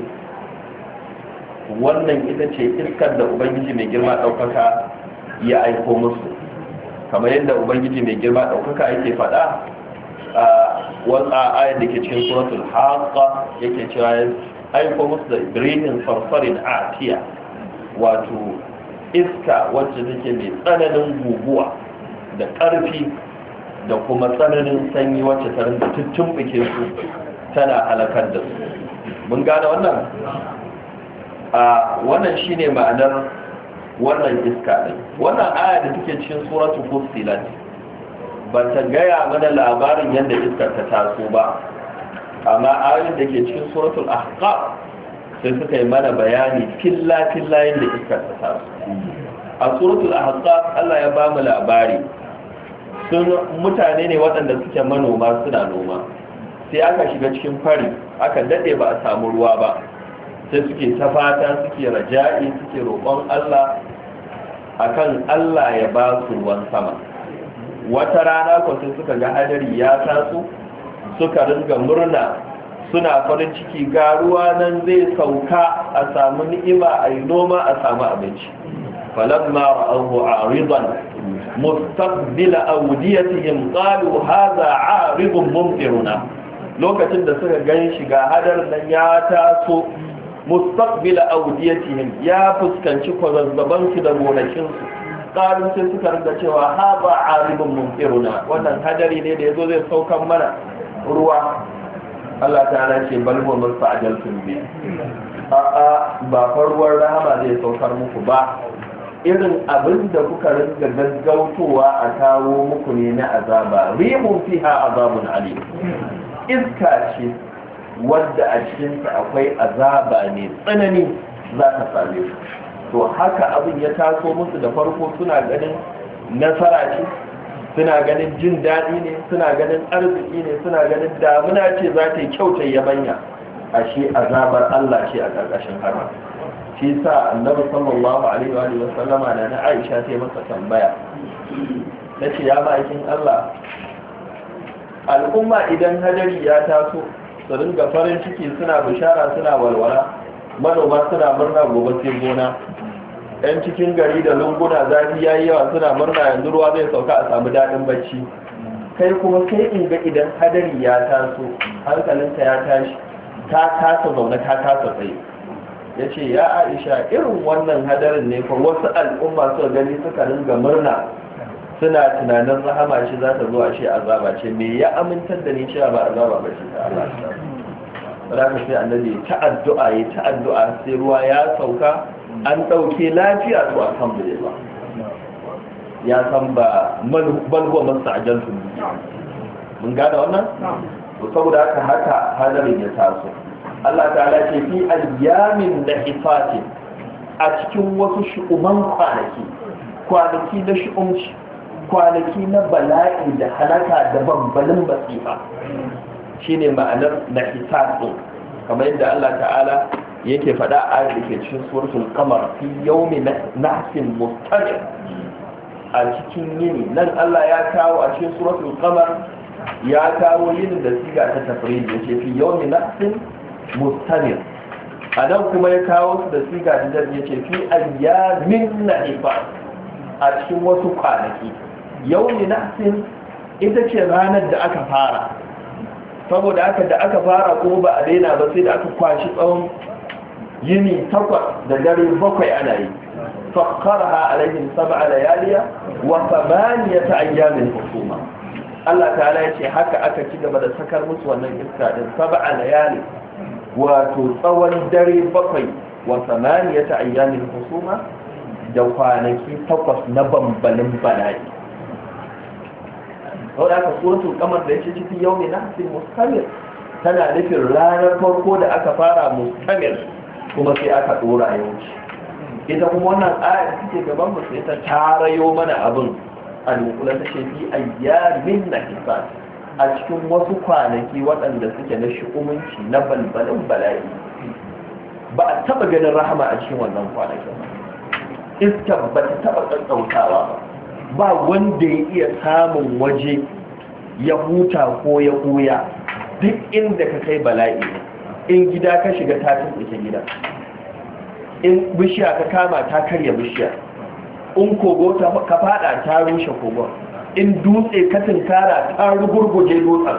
S1: Wannan ita ce iskar da ubangiji mai girma ɗaukaka ya aiko musu, kamar yadda ubangiji mai girma ɗaukaka yake faɗa a wata ayar da ke cikin suratul haqqa, yake cewa ya aiko musu da ibrahim farfarin atiya, wato iska wacce take mai tsananin guguwa da ƙarfi da kuma tsananin sanyi wacce ta rinda tuttumɓuke su tana halakar da su. Mun gane wannan? Wannan shine ma'anar wannan iska ɗin. Wannan aya da take cikin suratul fussilat ba ta gaya mana labarin yadda iskar ta taso ba, amma ayoyin da ke cikin suratul ahqaf sai suka yi mana bayani filla-filla yadda iskar ta taso. A suratul ahqaf Allah ya ba mu labari, sun mutane ne waɗanda suke manoma suna noma, sai aka shiga cikin fari, aka daɗe ba a samu ruwa ba, sai suke ta fata, suke raja'i, suke roƙon Allah akan Allah ya ba su ruwan sama. Wata rana ko sai suka ga hadari ya taso, suka ringa murna, suna farin ciki, ga ruwa nan zai sauka, a samu ni'ima, a yi noma, a samu abinci. falamma ra'awhu 'aridan mustaqbila awdiyatihim qalu hadha 'aridun mumtiruna. Lokacin da suka gan shi ga hadar nan ya taso, mustaqbila awdiyatihim, ya fuskanci kwazazzabansu da gonakinsu, qalu sai suka rinda cewa hadha 'aridun mumtiruna, wannan hadari ne da yazo zai saukan mana ruwa. Allah ta'ala ce bal huwa musta'jaltum bi, a'a ba farwar rahama zai saukar muku ba, irin abin da kuka ringa gaggautowa a kawo muku ne na azaba. Rihun fiha azabun alim, iska ce wadda a cikinta akwai azaba ne tsanani za ta same su. To haka abin ya taso musu, da farko suna ganin nasara ce, suna ganin jin daɗi ne, suna ganin arziki ne, suna ganin damuna ce za ta yi kyautar yabanya, ashe azabar Allah ce a ƙarƙashin haka. Shi sa annabi sallallahu alaihi wa sallama na Aisha ta yi masa tambaya, ta ce ya ma'aikin Allah, al'umma idan hadari ya taso su ringa farin ciki, suna bishara, suna walwala, manoma suna murna gobe sai gona, yan cikin gari da lunguna zafi ya yi yawa suna murna yanzu ruwa zai sauka a samu daɗin bacci, kai kuma sai in ga idan hadari ya taso hankalinka ya tashi, ta kasa zaune, ta kasa tsaye. Ya ce ya Aisha, irin wannan hadarin ne fa wasu al'umma suka gani suka ringa murna, suna tunanin rahama shi za ta zo a shi azaba ce, me ya amintar da ni cewa ba azaba ba ce ta Allah ta. Saboda sai annabi ta addu'a sai ruwa ya sauka, an ɗauke lafiya, to alhamdulillah, ya san ba balwa masu ajaltun. Mun gane wannan? To saboda haka hadarin ya taso. Allah ta'ala ce fi ayyamin da hifatin, a cikin wasu shu'uman kwanaki na shu'umci, kwanaki na bala'i da halaka da bambalin basifa, shine ma'anar na hifatin, kamar yadda Allah ta'ala yake faɗa a da ke cikin suratul qamar, fi yawmi nahsin mustamir, a cikin yini. Nan Allah ya kawo a cikin suratul qamar, ya kawo yinin da siga ta tafrid, yace fi yawmi nahsin mustamir. A nan kuma ya kawo su da siga da yace fi ayyamin nahifa, a cikin wasu kwanaki. Yawmi nahsin ita ce ranar da aka fara, saboda haka da aka fara kuma ba a daina ba, sai da aka kwashi tsawon yini 8 da dare 7 ana yi. Fakkarha alaihim 7 layaliya wa 8 ayyamin husuma. Allah ta'ala ya ce haka aka ci gaba da sakar musu wannan iska din 7 layali, wato tsawon dare 7 wa 8 ayyamin husuma, da kwanaki 8 na bambalin bala'i. Sau da aka suratul kamar da yake cikin yau ne na hasin mustamir tana nufin ranar farko da aka fara mustamir kuma sai aka dora yauci. Ita kuma wannan ayar suke gaban mu sai ta tarayo mana abin a dunkula ta ce fi ayyamin na hisab a cikin wasu kwanaki waɗanda suke na shi'umunci na balbalin bala'i. Ba a taba ganin rahama a cikin wannan kwanakin, iska ba ta taba ƙaƙƙautawa ba wanda ya iya samun waje ya huta ko ya ɓuya. Duk inda ka kai bala'i, in gida ka shiga ta tumɓuke gida, in bishiya ka kama ta karya bishiya, in kogo ka fada ta rushe kogon, in dutse ka tunkara ta rugurguje dutsen.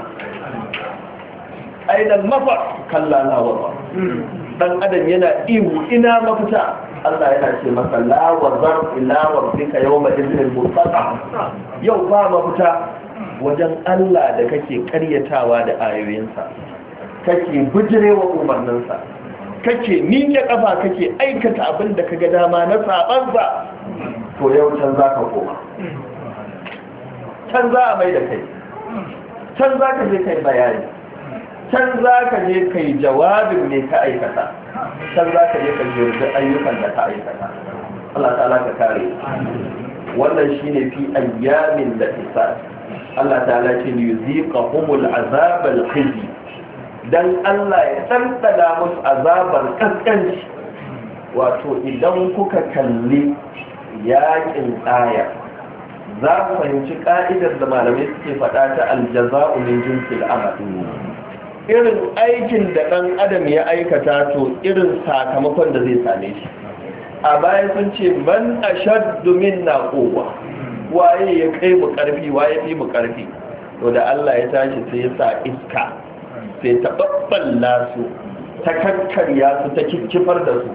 S1: Aidan mafar kalla lawarwa, dan adam yana ihu ina mafita, Allah yana ce masa lawazar ilawar duka yau ma izinin mutaka. Yau ba mafita wajen Allah da kake karyatawa da ayoyinsa, kake bijirewa umarninsa, kake miƙe ƙafa kake aikata abin da ka ga dama na sabansa. To yau can za ka koma, can za a mai da kai, can za ka je kai bayani, can za ka je kai jawabin ne ka aikata, can za ka je ka jirgin ayyukan da ka aikata. Allah ta'ala ka kare. Wannan shine fi ayyamin da isa Allah ta'ala ce yuziqahumul azabal khizi, dan Allah ya tantana musu azabar kaskanci. Wato idan kuka kalli yakin aya za ku fahimci ka'idar da malamai suke faɗa ta aljaza'u min jinsil amal. Irin aikin da ɗan adam ya aikata to irin sakamakon da zai same shi. A baya sun ce man ashaddu minna quwwa, waye ya kai mu karfi, waye fi mu karfi. To da Allah ya tashi sai ya sa iska sai ta babballa su, ta kakkarya su, ta kikkifar da su,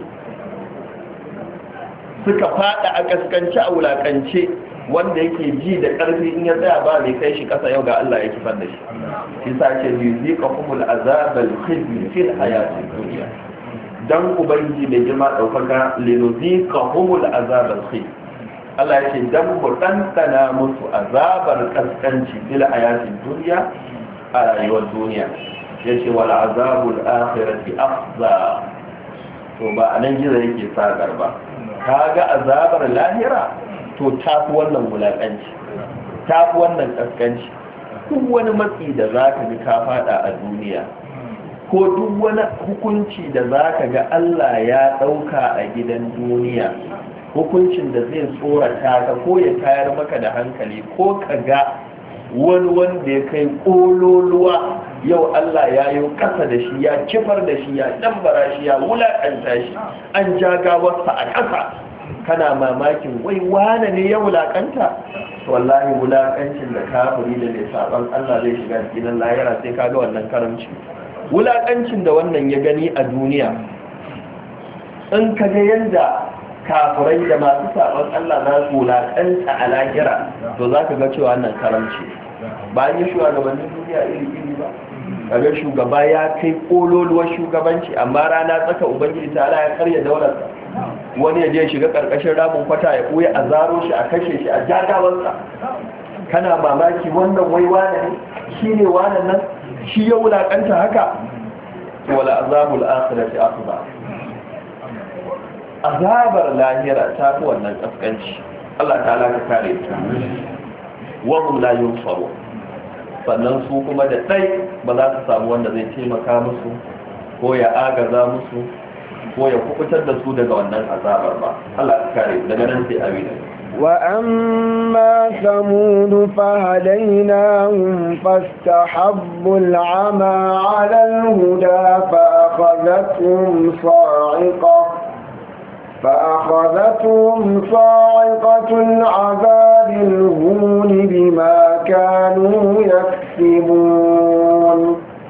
S1: suka fada a kaskance a wulakance. Wanda yake ji da ƙarfi in ya tsaya ba mai kai shi ƙasa, yau ga Allah ya kifar da shi. Shi sa ce yuziqahumul azabal khizy fil hayatid dunya, dan ubangiji mai girma daukaka linuziqahumul azabal khizy. Allah ya ce dan mu ɗanɗana musu azabar kaskanci fil hayatid dunya, a rayuwar duniya. Yace wal azabul akhirati afza. To ba anan gizo yake sakar ba, kaga azabar lahira to tafi wannan wulaƙanci, tafi wannan ƙasƙanci. Duk wani matsi da za ka ga ka fada a duniya, ko duk wani hukunci da za ka ga Allah ya ɗauka a gidan duniya, hukuncin da zai tsorata ka ko ya tayar maka da hankali, ko ka ga wani wanda ya kai ƙololuwa, yau Allah ya yi ƙasa da shi, ya kifar da shi, ya ɗambara shi, ya wulaƙanta shi, an ja gawarsa a ƙasa. Kana mamakin wai wane ne ya wulakanta? Wallahi wulakancin da kafiri da mai saban Allah zai shiga cikin lahira sai kaga wannan karamci. Wulakancin da wannan ya gani a duniya, in ka ga yanda kafirai da masu saban Allah za su wulakanta a lahira, to za ka ga cewa wannan karamci. Ba yi shugabannin duniya iri-iri ba, kaga shugaba ya kai kololuwar shugabanci, amma rana tsaka ubangiji ta Allah ya karya daularsa. Wani ya je shiga karkashin ramin kwata ya ɓoye a zaro shi, a kashe shi, a jagawarsa. Kana mamaki wannan wai wane ne, shi ne wane nan, shi ya wulakanta haka. Wala azabul akhirati akbar, azabar lahira ta fi wannan kaskanci. Allah ta'ala ka kare ta. Wa hum la yunsaru, sannan su kuma da dai ba za su samu wanda zai taimaka musu ko ya agaza musu ko ya kubutar da su daga wannan azabar ba. Allah ya kare daga nan sai abin.
S2: وأما ثمود فهديناهم فاستحبوا العمى على الهدى فأخذتهم صاعقة العذاب الهون بما كانوا يكسبون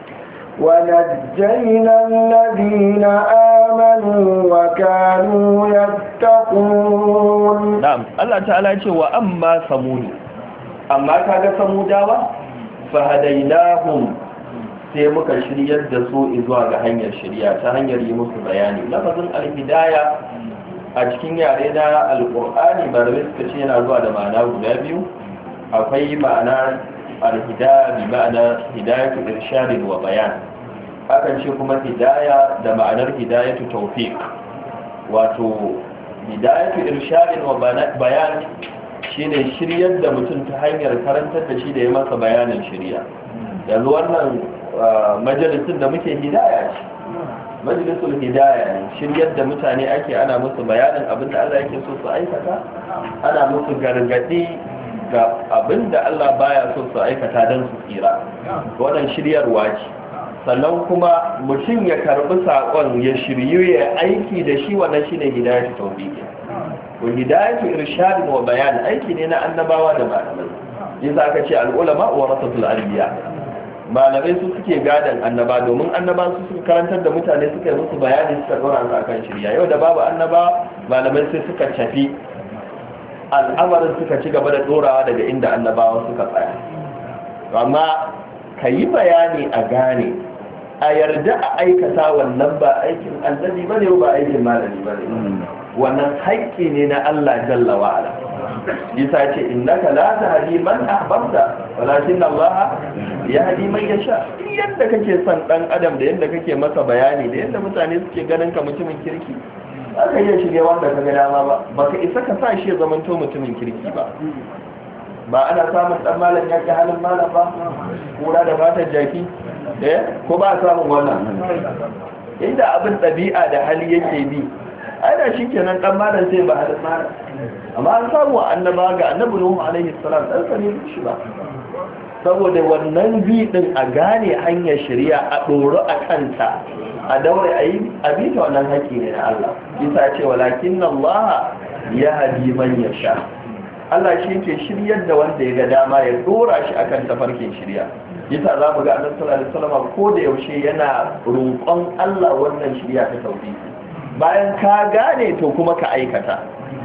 S2: ونجينا الذين آمنوا وكانوا يتقون.
S1: نعم الله تعالى يقول وأما ثمود، أما كان ثموداوا فهديناهم sai muka shiryar da su zuwa ga hanyar shirya ta hanyar yi musu bayani. Lafazin alhidaya a cikin yare na alqur'ani malamai suka ce yana zuwa da ma'ana guda biyu. Akwai ma'ana al-hidaya bi ma'ana hidayatu irshadin wa bayan, akan ce kuma hidaya da ma'anar hidayatu tawfiq. Wato hidayatu irshadin wa bayan shine shiryar da mutum ta hanyar karantar da shi da ya masa bayanin shiriya. Yanzu wannan majalisin da muke hidaya ce, majalisul hidaya ne, shiryar da mutane ake, ana musu bayanin abinda Allah yake so su aikata, ana musu gargadi ga abinda Allah baya so su aikata don su tsira. Wannan shiryarwa ce. Sannan kuma mutum ya karbi sakon ya shiryu ya aiki da shi, wannan shine hidayatu tawfiq. Wa hidayatu irshad wa bayan aiki ne na annabawa da malamai. Yasa aka ce al-ulama warasatul anbiya. Malamai su suke gadan annaba, domin annaba su suka karantar da mutane, suka yi musu bayani, suka dora su akan shirya. Yau da babu annaba, malamai sai suka tafi al'amarin, suka ci gaba da dorawa daga inda annabawa suka tsaya. Amma ka yi bayani a gane, a yarda a aikata, wannan ba aikin annabi bane ba aikin malami bane, wannan haƙƙi ne na Allah jalla wa ala. Isa ce innaka la tahdi man ahbabta walakin Allah yahdi man yasha. Yadda kake son dan adam da yadda kake masa bayani da yadda mutane suke ganin ka mutumin kirki, aka yi shirye wanda ka ga dama ba, baka isa ka sa shi ya zamanto mutumin kirki ba. Ba ana samun dan malam ya ki halin malam ba, kura da fatar jaki, ko ba samun wannan? Inda abin ɗabi'a da hali yake bi, ai da shikenan dan malam sai ba halin malam. Amma an samu annaba ga annabi Nuhu alaihi salam dan sani shi ba, saboda wannan bi din a gane hanyar shari'a, a doro a kanta, a daure a bi ta, wannan haƙi ne na Allah. Isa ce walakin Allah yahdi man yasha. Allah shi ke shiryar da wanda ya ga dama, ya dora shi akan tafarkin shirya. Yasa za mu ga annabi sallallahu alaihi wasallam ko da yaushe yana roƙon Allah wannan shirya ta tauhidi. Bayan ka gane to kuma ka aikata,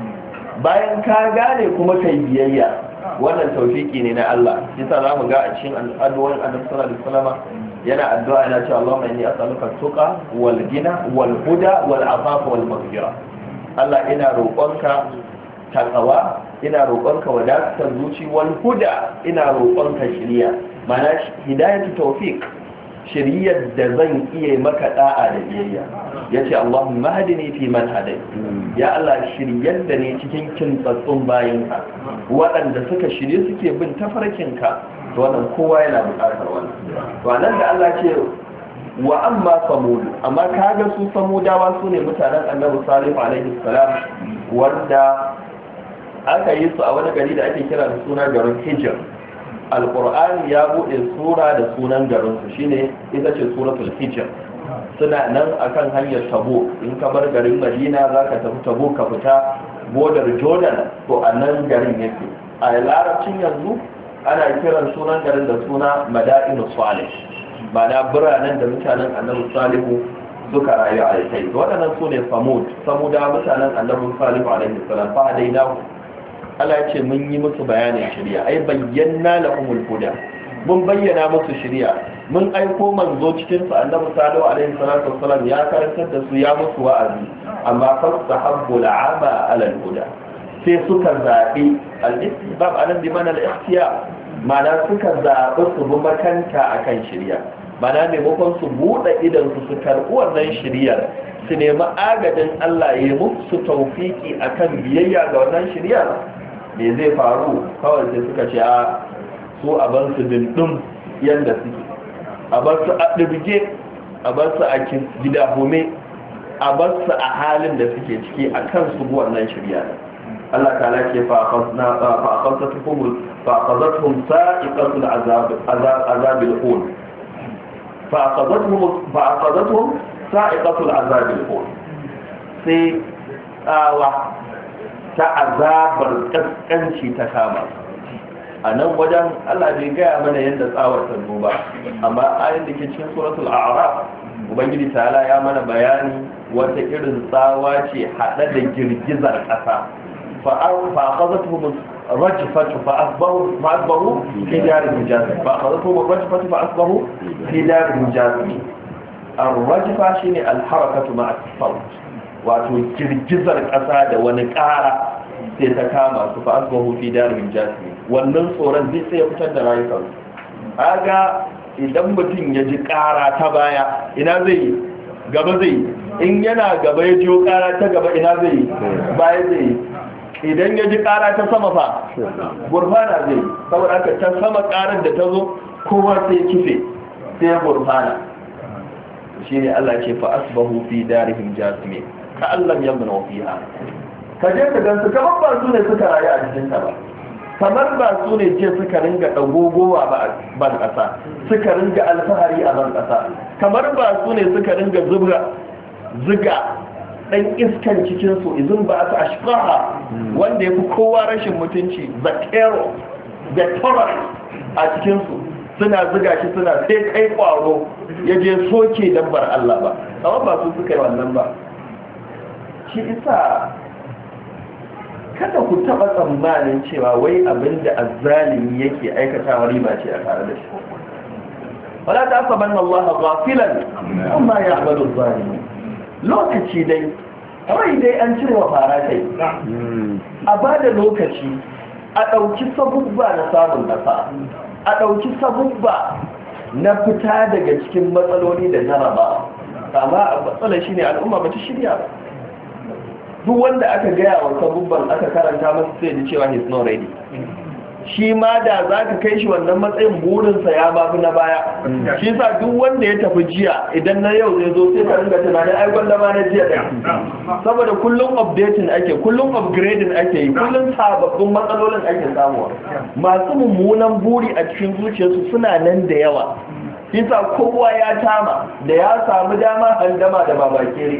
S1: bayan ka gane kuma kai biyayya, wannan tawfiki ne na Allah. Yasa za mu ga a cikin addu'o'in annabi sallallahu alaihi wasallam yana addu'a yana cewa Allahumma inni as'aluka tuqa wal ghina wal huda wal afafa wal maghfira. Allah ina roƙonka takawa, ina roƙonka wadatar zuci, wal huda ina roƙonka shiriya, mana hidayatu tawfiq, shiriyar da zan iya maka da'a da biyayya. Yace Allahumma hadini fi man hadayt, ya Allah shiryar da ni cikin kintsatsun bayinka waɗanda suka shirye suke bin tafarkinka. To wannan kowa yana buƙatar wannan. To nan da Allah ce wa amma samud, amma kaga su samudawa su ne mutanen annabi Salihu alaihi salam, wanda aka yi su a wani gari da ake kira da suna garin Hijr. Alqur'ani ya bude sura da sunan garin su, shine ita ce suratul Hijr. Suna nan akan hanyar Tabuk, in ka bar garin Madina zaka tafi Tabuk ka fita bodar Jordan, to a nan garin yake. A larabcin yanzu ana kiran sunan garin da suna Madainu Salih, ma'ana biranen da mutanen annabi Salihu suka rayu a kai. Waɗannan su ne samuda mutanen annabi Salihu alaihi salam. Fa hadainahu, Allah ya ce mun yi musu bayanin shari'a, ai bayyana lahumul huda, mun bayyana musu shari'a, mun aiko manzo cikin su annabi Salihu alaihi salatu wassalam, ya karantar da su, ya musu wa'azi, amma fastahabbu al'ama ala al-huda, sai suka zabi al-istibab anan bi mana al-ikhtiyar, mana suka zabi su bi makanta akan shari'a, mana maimakon su buɗe idan su karɓi wannan shari'ar, su nemi agadin Allah ya musu tawfiki akan biyayya ga wannan shari'ar. Me zai faru? Kawai sai suka ce a su a bar su dindin yadda suke, a bar su a ɗibge, a bar su a gida home, a bar su a halin da suke ciki a kan su wannan shirya. Allah ta lake fa'aqazatuhum sa'iqatul azabil hun, fa'aqazatuhum sa'iqatul azabil hun, sai tsawa ta azabar kaskanci ta kama. A nan wajen Allah bai gaya mana yadda tsawar ta zo ba, amma ayin da ke cikin suratul a'raf ubangiji ta'ala ya mana bayani wata irin tsawa ce hada da girgizar kasa. فأخذتهم الرجفة فأصبحوا في دارهم جاثمين. فأخذتهم الرجفة فأصبحوا في دارهم جاثمين. الرجفة شيء الحركة مع الصوت، wato girgizar ƙasa da wani ƙara sai ta kama su fa asbahu fi darihim jasimi, wannan tsoron zai sai ya fitar da rayukansu. Aga idan mutum ya ji ƙara ta baya ina zai yi? Gaba zai yi. In yana gaba ya jiyo ƙara ta gaba ina zai yi? Baya zai yi. Idan ya ji ƙara ta sama fa gurfana zai yi. Saboda haka ta sama ƙarar da ta zo kowa sai kife sai ya gurfana. Shi ne Allah ce fa asbahu fi darihim jasimi ka allam yamna fiha. Ka je ka gansu kamar ba su ne suka rayu a cikin ta ba, kamar ba su ne je suka ringa dagogowa ba ban kasa, suka ringa alfahari a ban kasa, kamar ba su ne suka ringa zuga dan iskan cikin su izin ba su ashqaha wanda yafi kowa rashin mutunci, the terrorist a cikin su suna zuga shi suna sai kai kwaro ya je soke dabbar Allah ba, kamar ba su suka yi wannan ba. Shi isa kada ku taba tsammanin cewa wai abinda azzalimi yake aikatawa riba ce a tare da shi. Wala ta sabanna Allah ghafilan amma ya'malu zalimi. Lokaci dai kawai dai an cire wa fara kai. A bada lokaci a dauki sabubba na samun nasa, a dauki sabubba na fita daga cikin matsaloli da jaraba. Amma matsalar shine al'umma ba ta shirya ba. Duk wanda aka gaya wa sabubban aka karanta masa sai da cewa he's not ready. Shi ma da za ka kai shi wannan matsayin burinsa ya mafi na baya. Shi sa duk wanda ya tafi jiya idan na yau zai zo sai ka ringa tunanin ai gwanda ma na jiya da. Saboda kullum updating ake, kullum upgrading ake yi, kullum sababbin matsalolin ake samuwa. Masu mummunan buri a cikin zuciyarsu suna nan da yawa. Shi sa kowa ya tama da ya samu dama handama da babakere.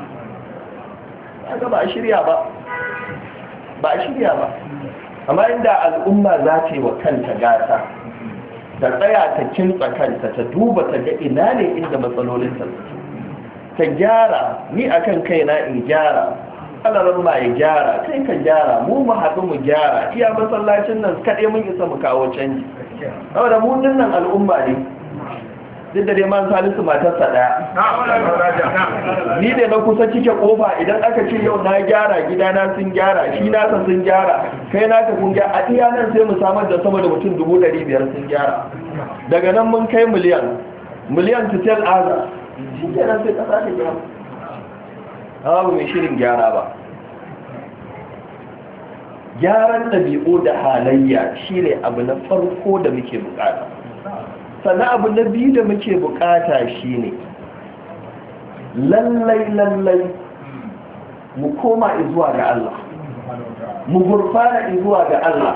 S1: Aka ba a shirya ba, ba a shirya ba. Amma inda al'umma za ta yi wa kanta gata, ta tsaya ta kintsa kanta, ta duba ta ga ina ne inda matsalolin ta gyara, ni akan kaina in gyara, alaran ma ya gyara, kai ka gyara, mu haɗu mu gyara, iya masallacin nan kaɗai mun isa mu kawo canji. Saboda mu dinnan al'umma ne, duk da dai man Salisu matarsa daya, ni da na kusa cike kofa idan aka ce yau na gyara gidana sun gyara, shi nasa sun gyara, kai naka kun gyara, a iya nan sai mu samar da sama da mutum 500 sun gyara. Daga nan mun kai miliyan to tell others, shi ke nan sai kasa ta gyara. Amma ba mai shirin gyara ba. Gyaran ɗabi'u da halayya shi ne abu na farko da muke bukata. Sannan abu na biyu da muke bukata shine lallai mu koma zuwa ga Allah, mu gurfana zuwa ga Allah,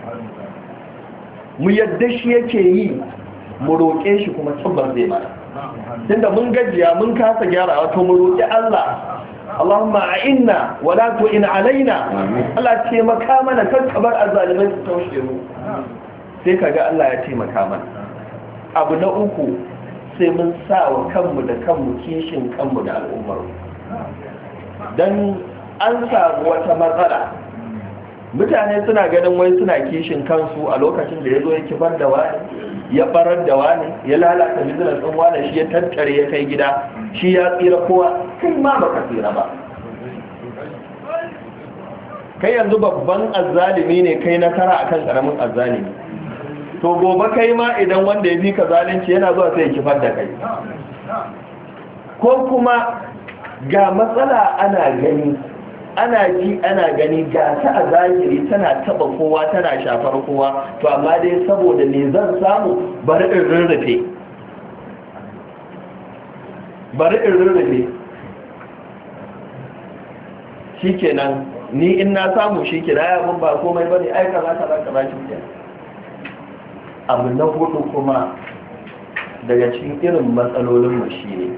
S1: mu yadda shi yake yi, mu roƙe shi kuma tabbar zai mana. Tunda mun gajiya mun kasa gyara wato mu roƙi Allah, Allahumma a'inna wa la tu'in alaina. Allah taimaka mana kan kabar azalimai su taushe mu. Sai kaga Allah ya taimaka mana. Abu na uku sai mun sa wa kanmu da kanmu kishin kanmu da al'ummar, don an samu wata matsala. Mutane suna ganin wai suna kishin kansu a lokacin da ya zo ya kifar da wani, ya barar da wani, ya lalata business ɗin wani, shi ya tattare ya kai gida, shi ya tsira kowa, kai ma baka tsira ba. Kai yanzu babban azzalimi ne, kai nasara akan karamin azzalimi. To gobe kai ma idan wanda ya fi ka zalunci yana zuwa sai ya kifar da kai. Ko kuma ga matsala ana gani, ana ji ana gani, ga ta a zahiri tana taba kowa, tana shafar kowa, to amma dai saboda me zan samu bari in rurrufe shikenan, ni in na samu shikenan ya mun ba komai bane, ai kaza shikenan. Abu na hudu kuma daga cikin irin matsalolinmu shi ne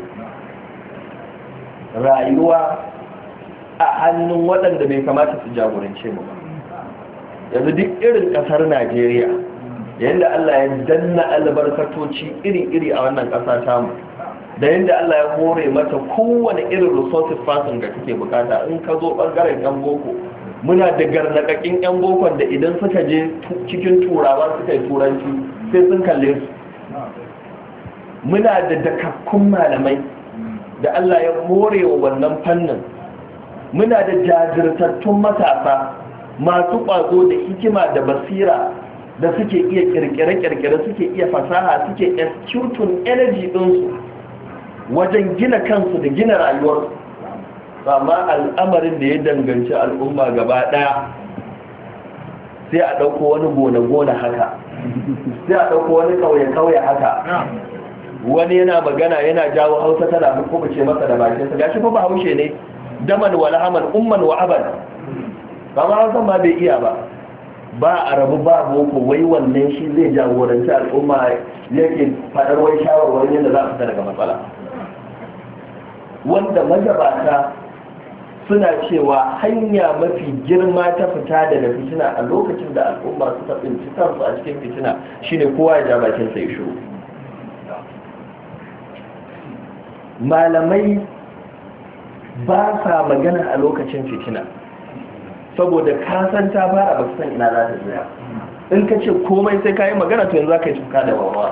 S1: rayuwa a hannun waɗanda bai kamata su jagorance mu ba. Yanzu duk irin ƙasar Najeriya yadda Allah ya danna albarkatoci iri-iri a wannan ƙasa tamu, da yadda Allah ya hore mata kowane irin resources person da kake bukata. In ka zo ɓangaren 'yan boko, muna da garnakakin 'yan bokon da idan suka je cikin turawa suka yi turanci sai sun kalle su. Muna da dakakkun malamai da Allah ya more wa wannan fannin muna da jajirtattun matasa masu ƙwazo da hikima da basira da suke iya kirkire-kirkire, suke iya fasaha, suke executing energy ɗinsu wajen gina kansu da gina rayuwarsu. Amma al'amarin da ya danganci al'umma gaba ɗaya sai a ɗauko wani gona-gona haka, sai a ɗauko wani ƙauye-ƙauye haka, wani yana magana yana jawo hausa tana kuma ce masa da bakinsa, gashi fa ba haushe ne, daman walhaman umman wa aban, ba ma hausan ma bai iya ba a rabu ba boko, wai wannan shi zai jagoranci al'umma yake faɗar wai shawarwarin yadda za a fita daga matsala. Wanda magabata suna cewa hanya mafi girma ta fita daga fitina a lokacin da al'umma suka tsinci kansu a cikin fitina shine kowa ya ja bakin sai shiru. Malamai ba sa magana a lokacin fitina saboda kasan ta fara ba san ina za ta tsaya. In ka ce komai sai ka yi magana to yanzu za ka yi tuka da wawa.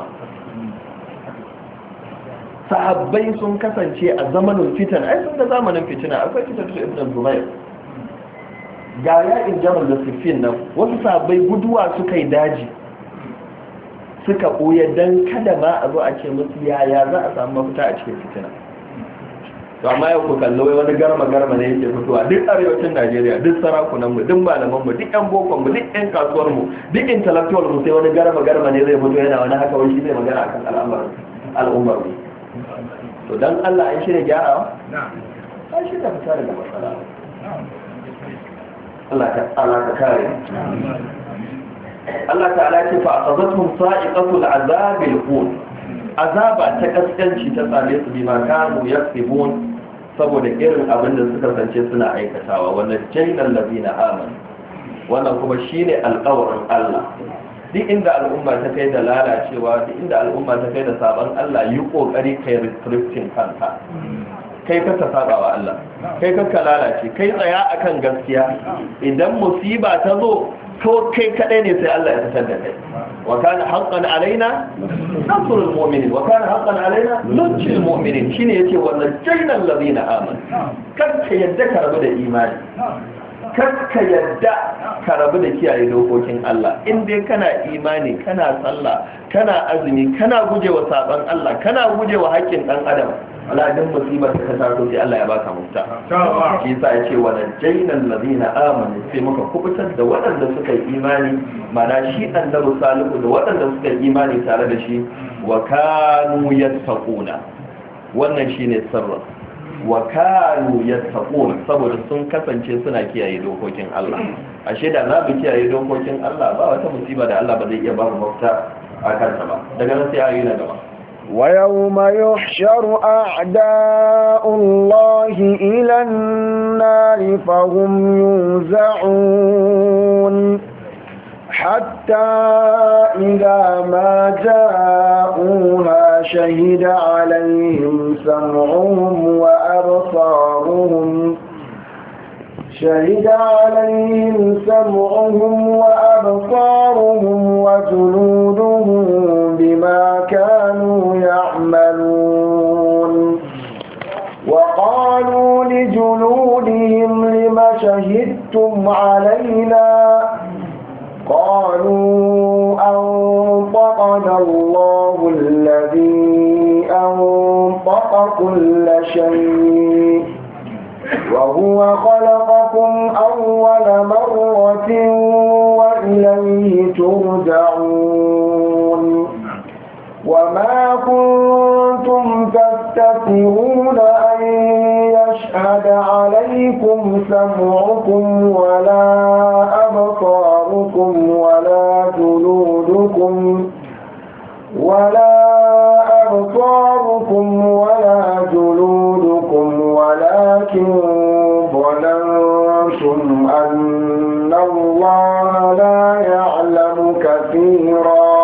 S1: Sahabbai sun kasance a zamanin fitan, ai sun ga zamanin fitina, akwai fitar su ibn Zubair ga yaƙin Jamal da Siffin nan, wasu sahabbai guduwa suka yi daji suka ɓoye don kada ma a zo a ce musu yaya za a samu mafita a cikin fitina. To amma yau ku kallo wani garma ne yake fitowa duk arewacin Najeriya, duk sarakunanmu, duk malamanmu, duk yan bokonmu, duk yan kasuwarmu, duk intellectual mu, sai wani garma ne zai fito yana wani haka wani shi zai magana akan al'ummar mu. To dan Allah an shirya gyarawa? An shirya fita daga matsala. Allah ta kare. Allah ta'ala ce fa aqadathum sa'iqatul azabil hun. Azaba ta kaskanci ta same su bima kanu yaksibun, saboda irin abin da suka zance suna aikatawa. Wannan jainal ladina amanu. Wannan kuma shine alƙawarin Allah. Duk inda al'umma ta kai da lalacewa, duk inda al'umma ta kai da sabon Allah, yi kokari kai restricting kanka, kai ka saba wa Allah, kai ka lalace, kai tsaya akan gaskiya. Idan musiba ta zo to kai kadai ne sai Allah ya fitar da kai. Wa kana haqqan alaina nasrul mu'minin, wa kana haqqan alaina nunjil mu'minin. Shine yace wannan jainal ladina amanu. Kan ka yadda ka rabu da imani, ka yadda ka rabu da kiyaye dokokin Allah. In dai kana imani, kana sallah, kana azumi, kana gujewa saban Allah, kana gujewa haƙƙin dan adam, aladin musibar ta taso sai Allah ya baka mafita. Shi yasa ya ce wala jainal ladina amanu, sai muka kubutar da waɗanda suka yi imani, mana shi annabi salihu da waɗanda suka yi imani tare da shi, wa kanu yattaquna. Wannan shine sirrin. Wa kanu yattaqun, saboda sun kasance suna kiyaye dokokin Allah. Ashe da za mu kiyaye dokokin Allah, ba wata musiba da Allah ba zai iya ba mu mafita a kansa ba. Daga nan sai ayi na gaba.
S2: ويوم يحشر أعداء الله إلى النار فهم يوزعون حتى إذا ما جاءوها شهد عليهم سمعهم وأبصارهم وجلودهم بما كانوا يعملون. وقالوا لجلودهم لم شهدتم علينا؟ قالوا أنطقنا الله الذي أنطق كل شيء وهو خلقكم أول مرة وإليه ترجعون. وما كنتم تستترون أن يشهد عليكم سمعكم ولا أبصاركم ولا جلودكم ولكن ظننتم أن الله لا يعلم كثيرا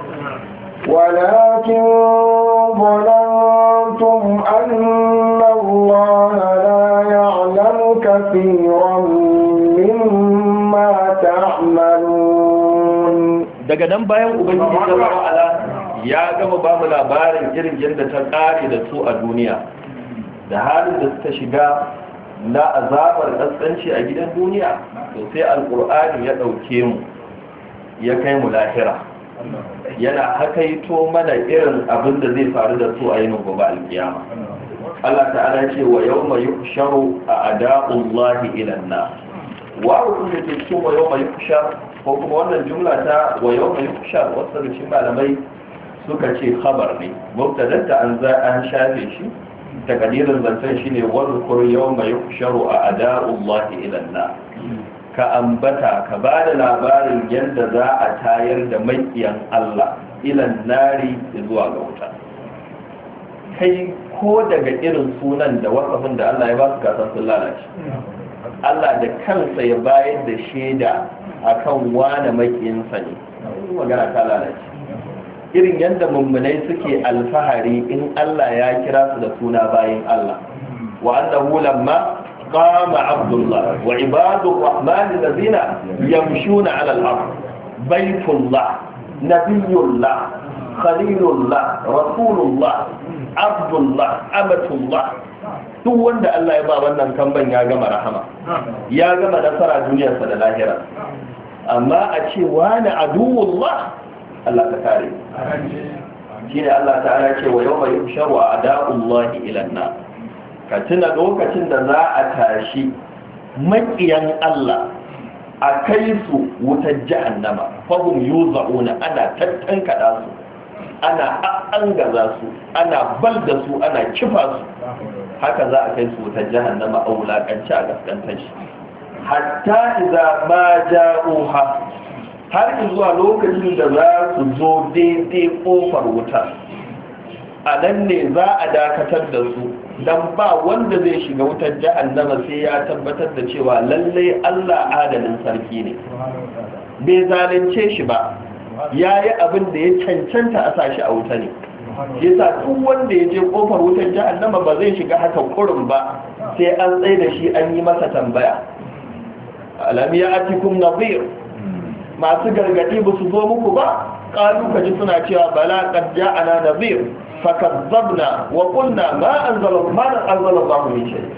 S2: مما تعملون.
S1: daga nan bayan ubangiji sallallahu alaihi ya gama ba mu labarin irin yadda ta kare da su a duniya da halin da suka shiga na azabar kaskanci a gidan duniya, to sai alqur'ani ya dauke mu ya kai mu lahira, yana hakaito mana irin abin da zai faru da su a yinin gobe alkiyama. Allah ta'ala ce wa yawma yuhsharu a'da'ullahi ila an-nar. Wa kun da cikin wa yawma yuhshar ko kuma wannan jumla ta wa yawma yuhshar wasu da cikin malamai suka ce khabar ne, mubtada ta an shafe shi, takadirin zancen shine wa zkur yawma yuhsharu a'da'ullahi ila an-nar. Ka ambata ka ba da labarin yadda za a tayar da maƙiyan Allah ilan nari zuwa ga wuta. Kai ko daga irin sunan da wasafin da Allah ya ba su kasan sun lalace. Allah da kansa ya bayar da shaida akan wane maƙiyinsa ne, magana ta lalace. Irin yadda mummunai suke alfahari in Allah ya kira su da suna bayin Allah, wa annahu lamma قام عبد الله وعباد الرحمن الذين يمشون على الأرض بيت الله نبي الله خليل الله رسول الله عبد الله أمة الله duk wanda Allah ya ba wannan kamban ya gama rahama, ya gama nasara duniyarsa da lahira. Amma a ce wani aduwullah, Allah ta kare. Shi ne Allah ta'ala ce wa yawma yuhsharu a'da'ullahi ila an-nar. Ka tuna lokacin da za a tashi maƙiyan Allah a kai su wutar jahannama, fahim yuza'una, ana tattankaɗa su, ana angaza su, ana balda su, ana kifa su. Haka za a kai su wutar jahannama a wulaƙanci a gaskantar shi. Hatta iza ma ja'uha, har zuwa lokacin da za su zo daidai ƙofar wutar, a nan ne za a dakatar da su, don ba wanda zai shiga wutar jahannama sai ya tabbatar da cewa lallai Allah adalin sarki ne, bai zalunce shi ba, ya yi abin da ya cancanta a sashi a wuta ne. Yasa duk wanda ya je kofar wutar jahannama ba zai shiga haka kurum ba, sai an tsaye da shi an yi masa tambaya. Alam ya'tikum nadhir, masu gargadi ba su zo muku ba? Qalu kaji suna cewa bala qad ja'ana nadhir fakazzabna wa qulna ma anzala Allahu min shay.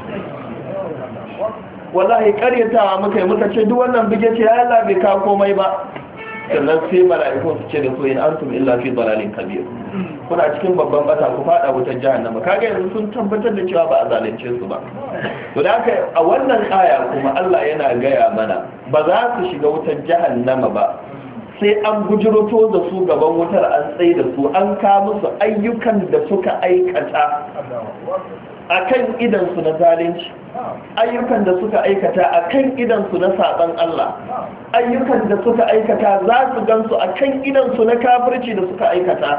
S1: Wallahi karyatawa muka ce duk wannan bige ce ya Allah bai ka komai ba. Sannan sai mala'iku su ce da su in antum illa fi dalalin kabir, kuna cikin babban bata ku fada wutar jahannama. Kaga yanzu sun tabbatar da cewa ba a zalunce su ba. To da haka a wannan aya kuma Allah yana gaya mana ba za su shiga wutar jahannama ba sai an gujiroto da su gaban wutar, an tsaye da su, an ka musu ayyukan da suka aikata akan idansu na zalunci, ayyukan da suka aikata akan idansu na saban Allah, ayyukan da suka aikata za su gansu akan idansu na kafirci da suka aikata.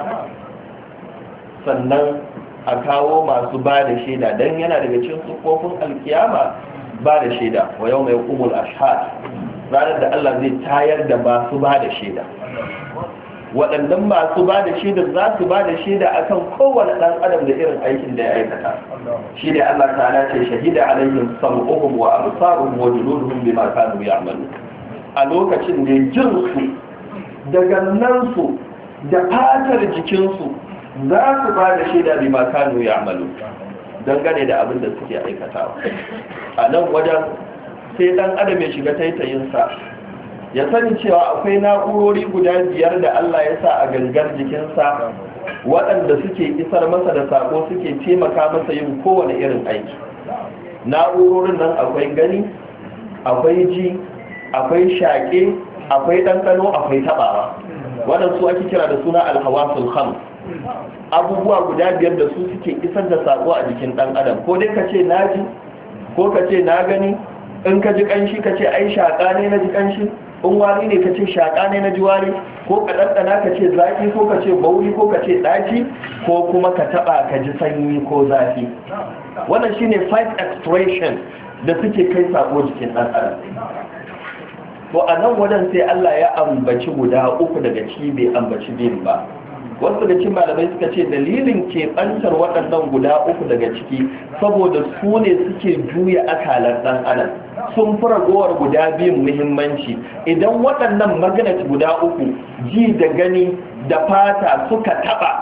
S1: Sannan a kawo masu ba da shaida, don yana daga cikin sufofin alkiyama ba da shaida, wa yau mai umul ashhad, ranar da Allah zai tayar da masu ba da shaida. Waɗannan masu ba da shaida za su ba da shaida akan kowane ɗan adam da irin aikin da ya aikata. Shi ne Allah ta'ala ce shahida alaihim sam'uhum wa absaruhum wa juluduhum bima kanu ya'malu. A lokacin da jinsu da gannansu da fatar jikinsu za su ba da shaida bima kanu ya'malu, dangane da abin da suke aikatawa. A nan wajen sai ɗan adam ya shiga taitayinsa, ya sani cewa akwai na'urori guda 5 da Allah ya sa a gangar jikinsa waɗanda suke isar masa da sako, suke taimaka masa yin kowane irin aiki. Na'urorin nan akwai gani, akwai ji, akwai shaƙe, akwai ɗanɗano, akwai taɓawa. waɗansu ake kira da suna alhawasul khams, abubuwa guda 5 da su suke isar da sako a jikin ɗan adam. ko dai ka ce na ji, ko ka ce na gani, in ka ji ƙanshi ka ce ai shaƙa ne na ji ƙanshi, in wari ne ka ce shaƙa ne na ji wari, ko ka ɗanɗana ka ce zafi, ko ka ce bauri, ko ka ce ɗaci, ko kuma ka taɓa ka ji sanyi ko zafi. Wannan shine 5 expression da suke kai sako jikin ɗan adam. To a nan wajen sai Allah ya ambaci guda 3 daga ciki bai ambaci 2 ba. Wasu da cin malamai suka ce dalilin keɓantar waɗannan guda 3 daga ciki saboda su ne suke juya akalar ɗan adam, sun fi ragowar guda 2 muhimmanci. Idan waɗannan magnet guda 3 ji da gani da fata suka taɓa, to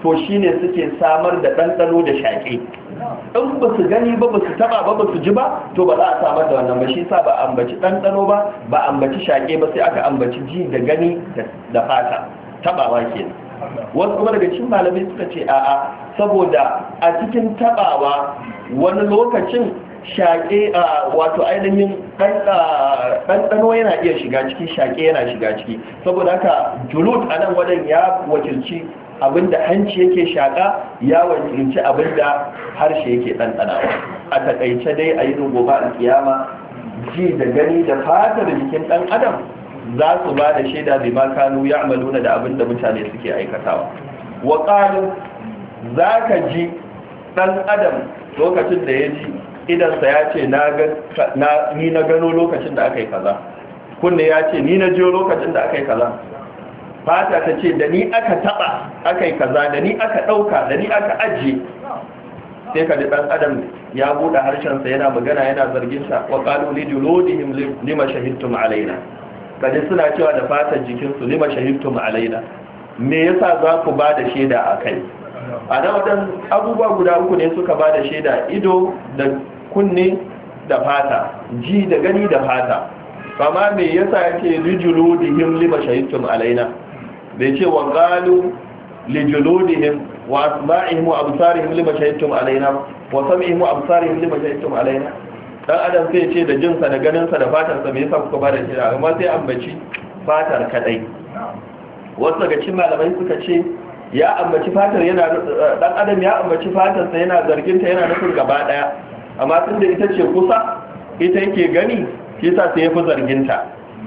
S1: to shine suke samar da ɗanɗano da shaƙe. In ba su gani ba, ba su taba ba, ba su ji ba, to ba za a samar da wannan ba. Shi sa ba a ambaci ɗanɗano ba, ba a ambaci shaƙe ba, sai aka ambaci ji da gani da fata, tabawa kenan. Wasu kuma daga cikin malamai suka ce a'a, saboda a cikin tabawa wani lokacin shaƙe wato ainihin ɗanɗano yana iya shiga ciki, shaƙe yana shiga ciki, saboda haka julud a nan wajen ya wakilci abinda hanci yake shaƙa, ya wakilci abinda harshe yake ɗanɗanawa. A taƙaice dai a yi gobe alƙiyama, ji da gani da fatar jikin ɗan adam za su ba da shaida bi ma kanu ya amaluna da abinda mutane suke aikatawa. Wa ƙalu, za ka ji ɗan adam lokacin da ya ji idansa ya ce ni na gano lokacin da aka yi kaza, kunne ya ce ni na jiyo lokacin da aka yi kaza, fata ta ce da ni aka taba aka yi kaza, da ni aka dauka, da ni aka ajiye. Sai ka ji dan adam ya bude harshensa yana magana yana zargin sa, wa qalu li juludihim lima shahidtum alaina, kaje suna cewa da fatar jikinsu lima shahidtum alaina, me yasa za ku ba da shaida akai? A nan wadan abubuwa guda uku ne suka ba da shaida, ido da kunne da fata, ji da gani da fata. Amma me yasa yake li juludihim lima shahidtum alaina, bai ce wa qalu li juludihim wa asma'ihim wa absarihim lima shahidtum alaina wa sam'ihim wa absarihim lima shahidtum alaina. Dan adam sai ce da jinsa da ganinsa da fatarsa me yasa kuka bada shi, amma sai ambaci fatar kadai. Wasu daga cikin malamai suka ce ya ambaci fatar, yana dan adam ya ambaci fatarsa yana zarginta, yana nufin gaba daya, amma tunda ita ce kusa, ita yake gani, shi yasa sai ya fi zarginta,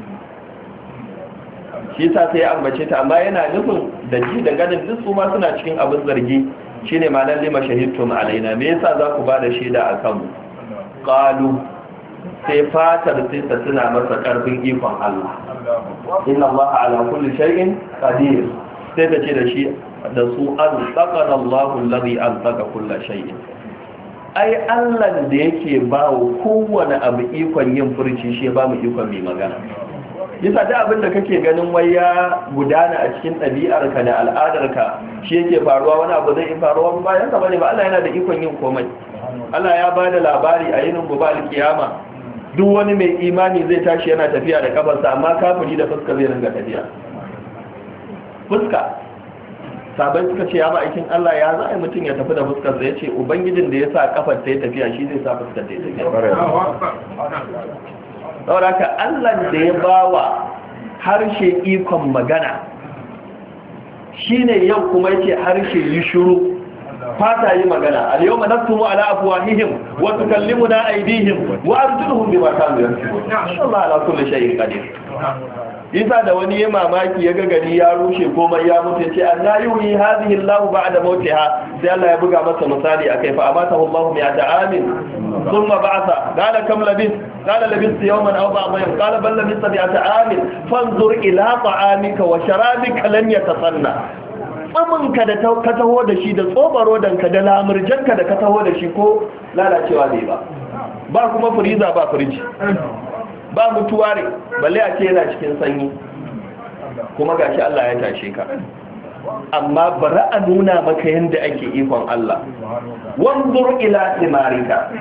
S1: shi yasa sai ya ambace ta, amma yana nufin da ji da ganin duk su ma suna cikin abin zargi. Shine ma'anar lima shahidtum alaina, me yasa za ku bada shaida akan mu? Qalu, sai fatar sai ta tuna masa karfin ikon Allah, inna Allah ala kulli shay'in qadir. Sai ta ce da shi da su an tsaqana Allahu alladhi antaqa kulli shay'in. Ai Allah da yake bawo kowane abu ikon yin furci, shi ya ba mu ikon mai magana. Yasa da abin da kake ganin wai ya gudana a cikin ɗabi'arka da al'adarka shi yake faruwa, wani abu zai faruwa ba yanka bane ba, Allah yana da ikon yin komai. Allah ya ba da labari a yinin gobe alkiyama, duk wani mai imani zai tashi yana tafiya da kafarsa, amma kafiri da fuska zai ringa tafiya. Fuska, sabai suka ce ya ba aikin Allah, ya za a yi mutum ya tafi da fuskarsa? Ya ce ubangijin da ya sa kafar ta ya tafiya shi zai sa fuskar ta ya tafiya. Saboda haka Allah da ya bawa harshe ikon magana, shine yau kuma yace harshe yi shiru, fata yi magana. Al-yawma naktumu ala afwahihim wa tukallimuna aydihim wa arjuluhum bima kanu yaksubun. Allah ala kulli shay'in qadir. Isa da wani ya mamaki ya ga gari ya rushe komai ya mutu, ya ce an la yuhi hadhihi Allah ba'da mautiha, sai Allah ya buga masa misali akai, fa amatahu Allah mi'ata amin thumma ba'atha, qala kam labith, qala labithtu yawman aw ba'da yawm, qala bal labithta mi'ata amin fanzur ila ta'amika wa sharabika lam yatasanna. Tsaminka da ka taho da shi, da tsobaro danka da lamurjanka da ka taho da shi, ko lalacewa ne ba kuma firiza ba firiji, ba mutuwa ne, balle a ce yana cikin sanyi, kuma gashi Allah ya tashe ka. Amma bari a nuna maka yadda ake ikon Allah. Wanzur ila timarika,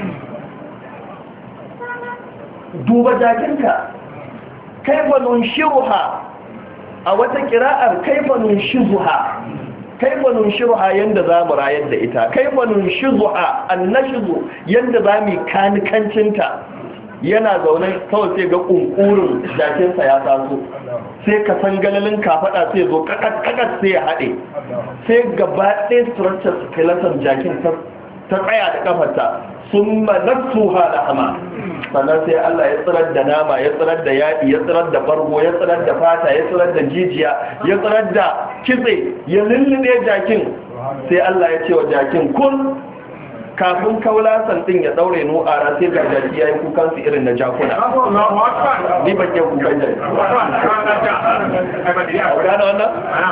S1: duba jakinka, kaifa nunshiruha, a wata kira'ar kaifa nunshiruha yanda za mu rayar da ita, kaifa nunshiruha annashizu yanda za mu kanikancinta. Yana zaune kawai sai ga kunkurin jakinsa ya taso, sai ka san galalin kafada sai zo kakat sai ya haɗe, sai gaba ɗaya structure skeleton jakin ta tsaya da kafarta, sun manattu hama, sannan sai Allah ya tsirar da nama, ya tsirar da yaɗi, ya tsirar da bargo, ya tsirar da fata, ya tsirar da jijiya, ya tsirar da kitse, ya lullube jakin. Sai Allah ya ce wa jakin kun, kafin kaulasan din ya daure nu'ara, sai ga jaki yayi kukan su irin na jakuna. Ni ba ke kukan jaki. Gano wannan?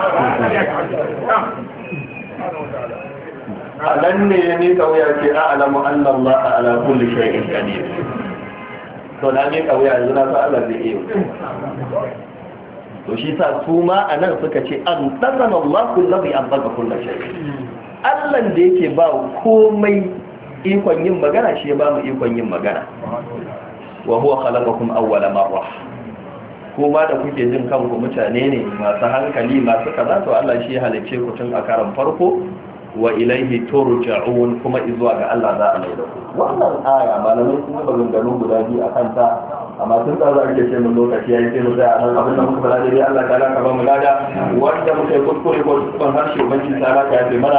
S1: A nan ne ni kauya ce a'lamu anna Allah ala kulli shay'in qadir. To na ne kauya yanzu na sa Allah zai iya. to shi sa su ma anan suka ce an tsarana Allahu allazi an tsaka kullu shay Allah da yake ba komai ikon yin magana shi ya ba mu ikon yin magana wa huwa khalaqakum awwala marra kuma da kuke jin kanku mutane ne masu hankali masu kaza to Allah shi ya halicce ku tun a karan farko wa ilaihi turja'un kuma izuwa ga Allah za a mai da ku wannan aya malamai sun yi maganganu guda biyu a kanta amma tun da za a ce mun lokaci yayi sai mu tsaya a nan abin da muka fara dai Allah ta'ala ka ba mu lada wanda muka yi kuskure ko ban harshe ubangiji ta ka yafe mana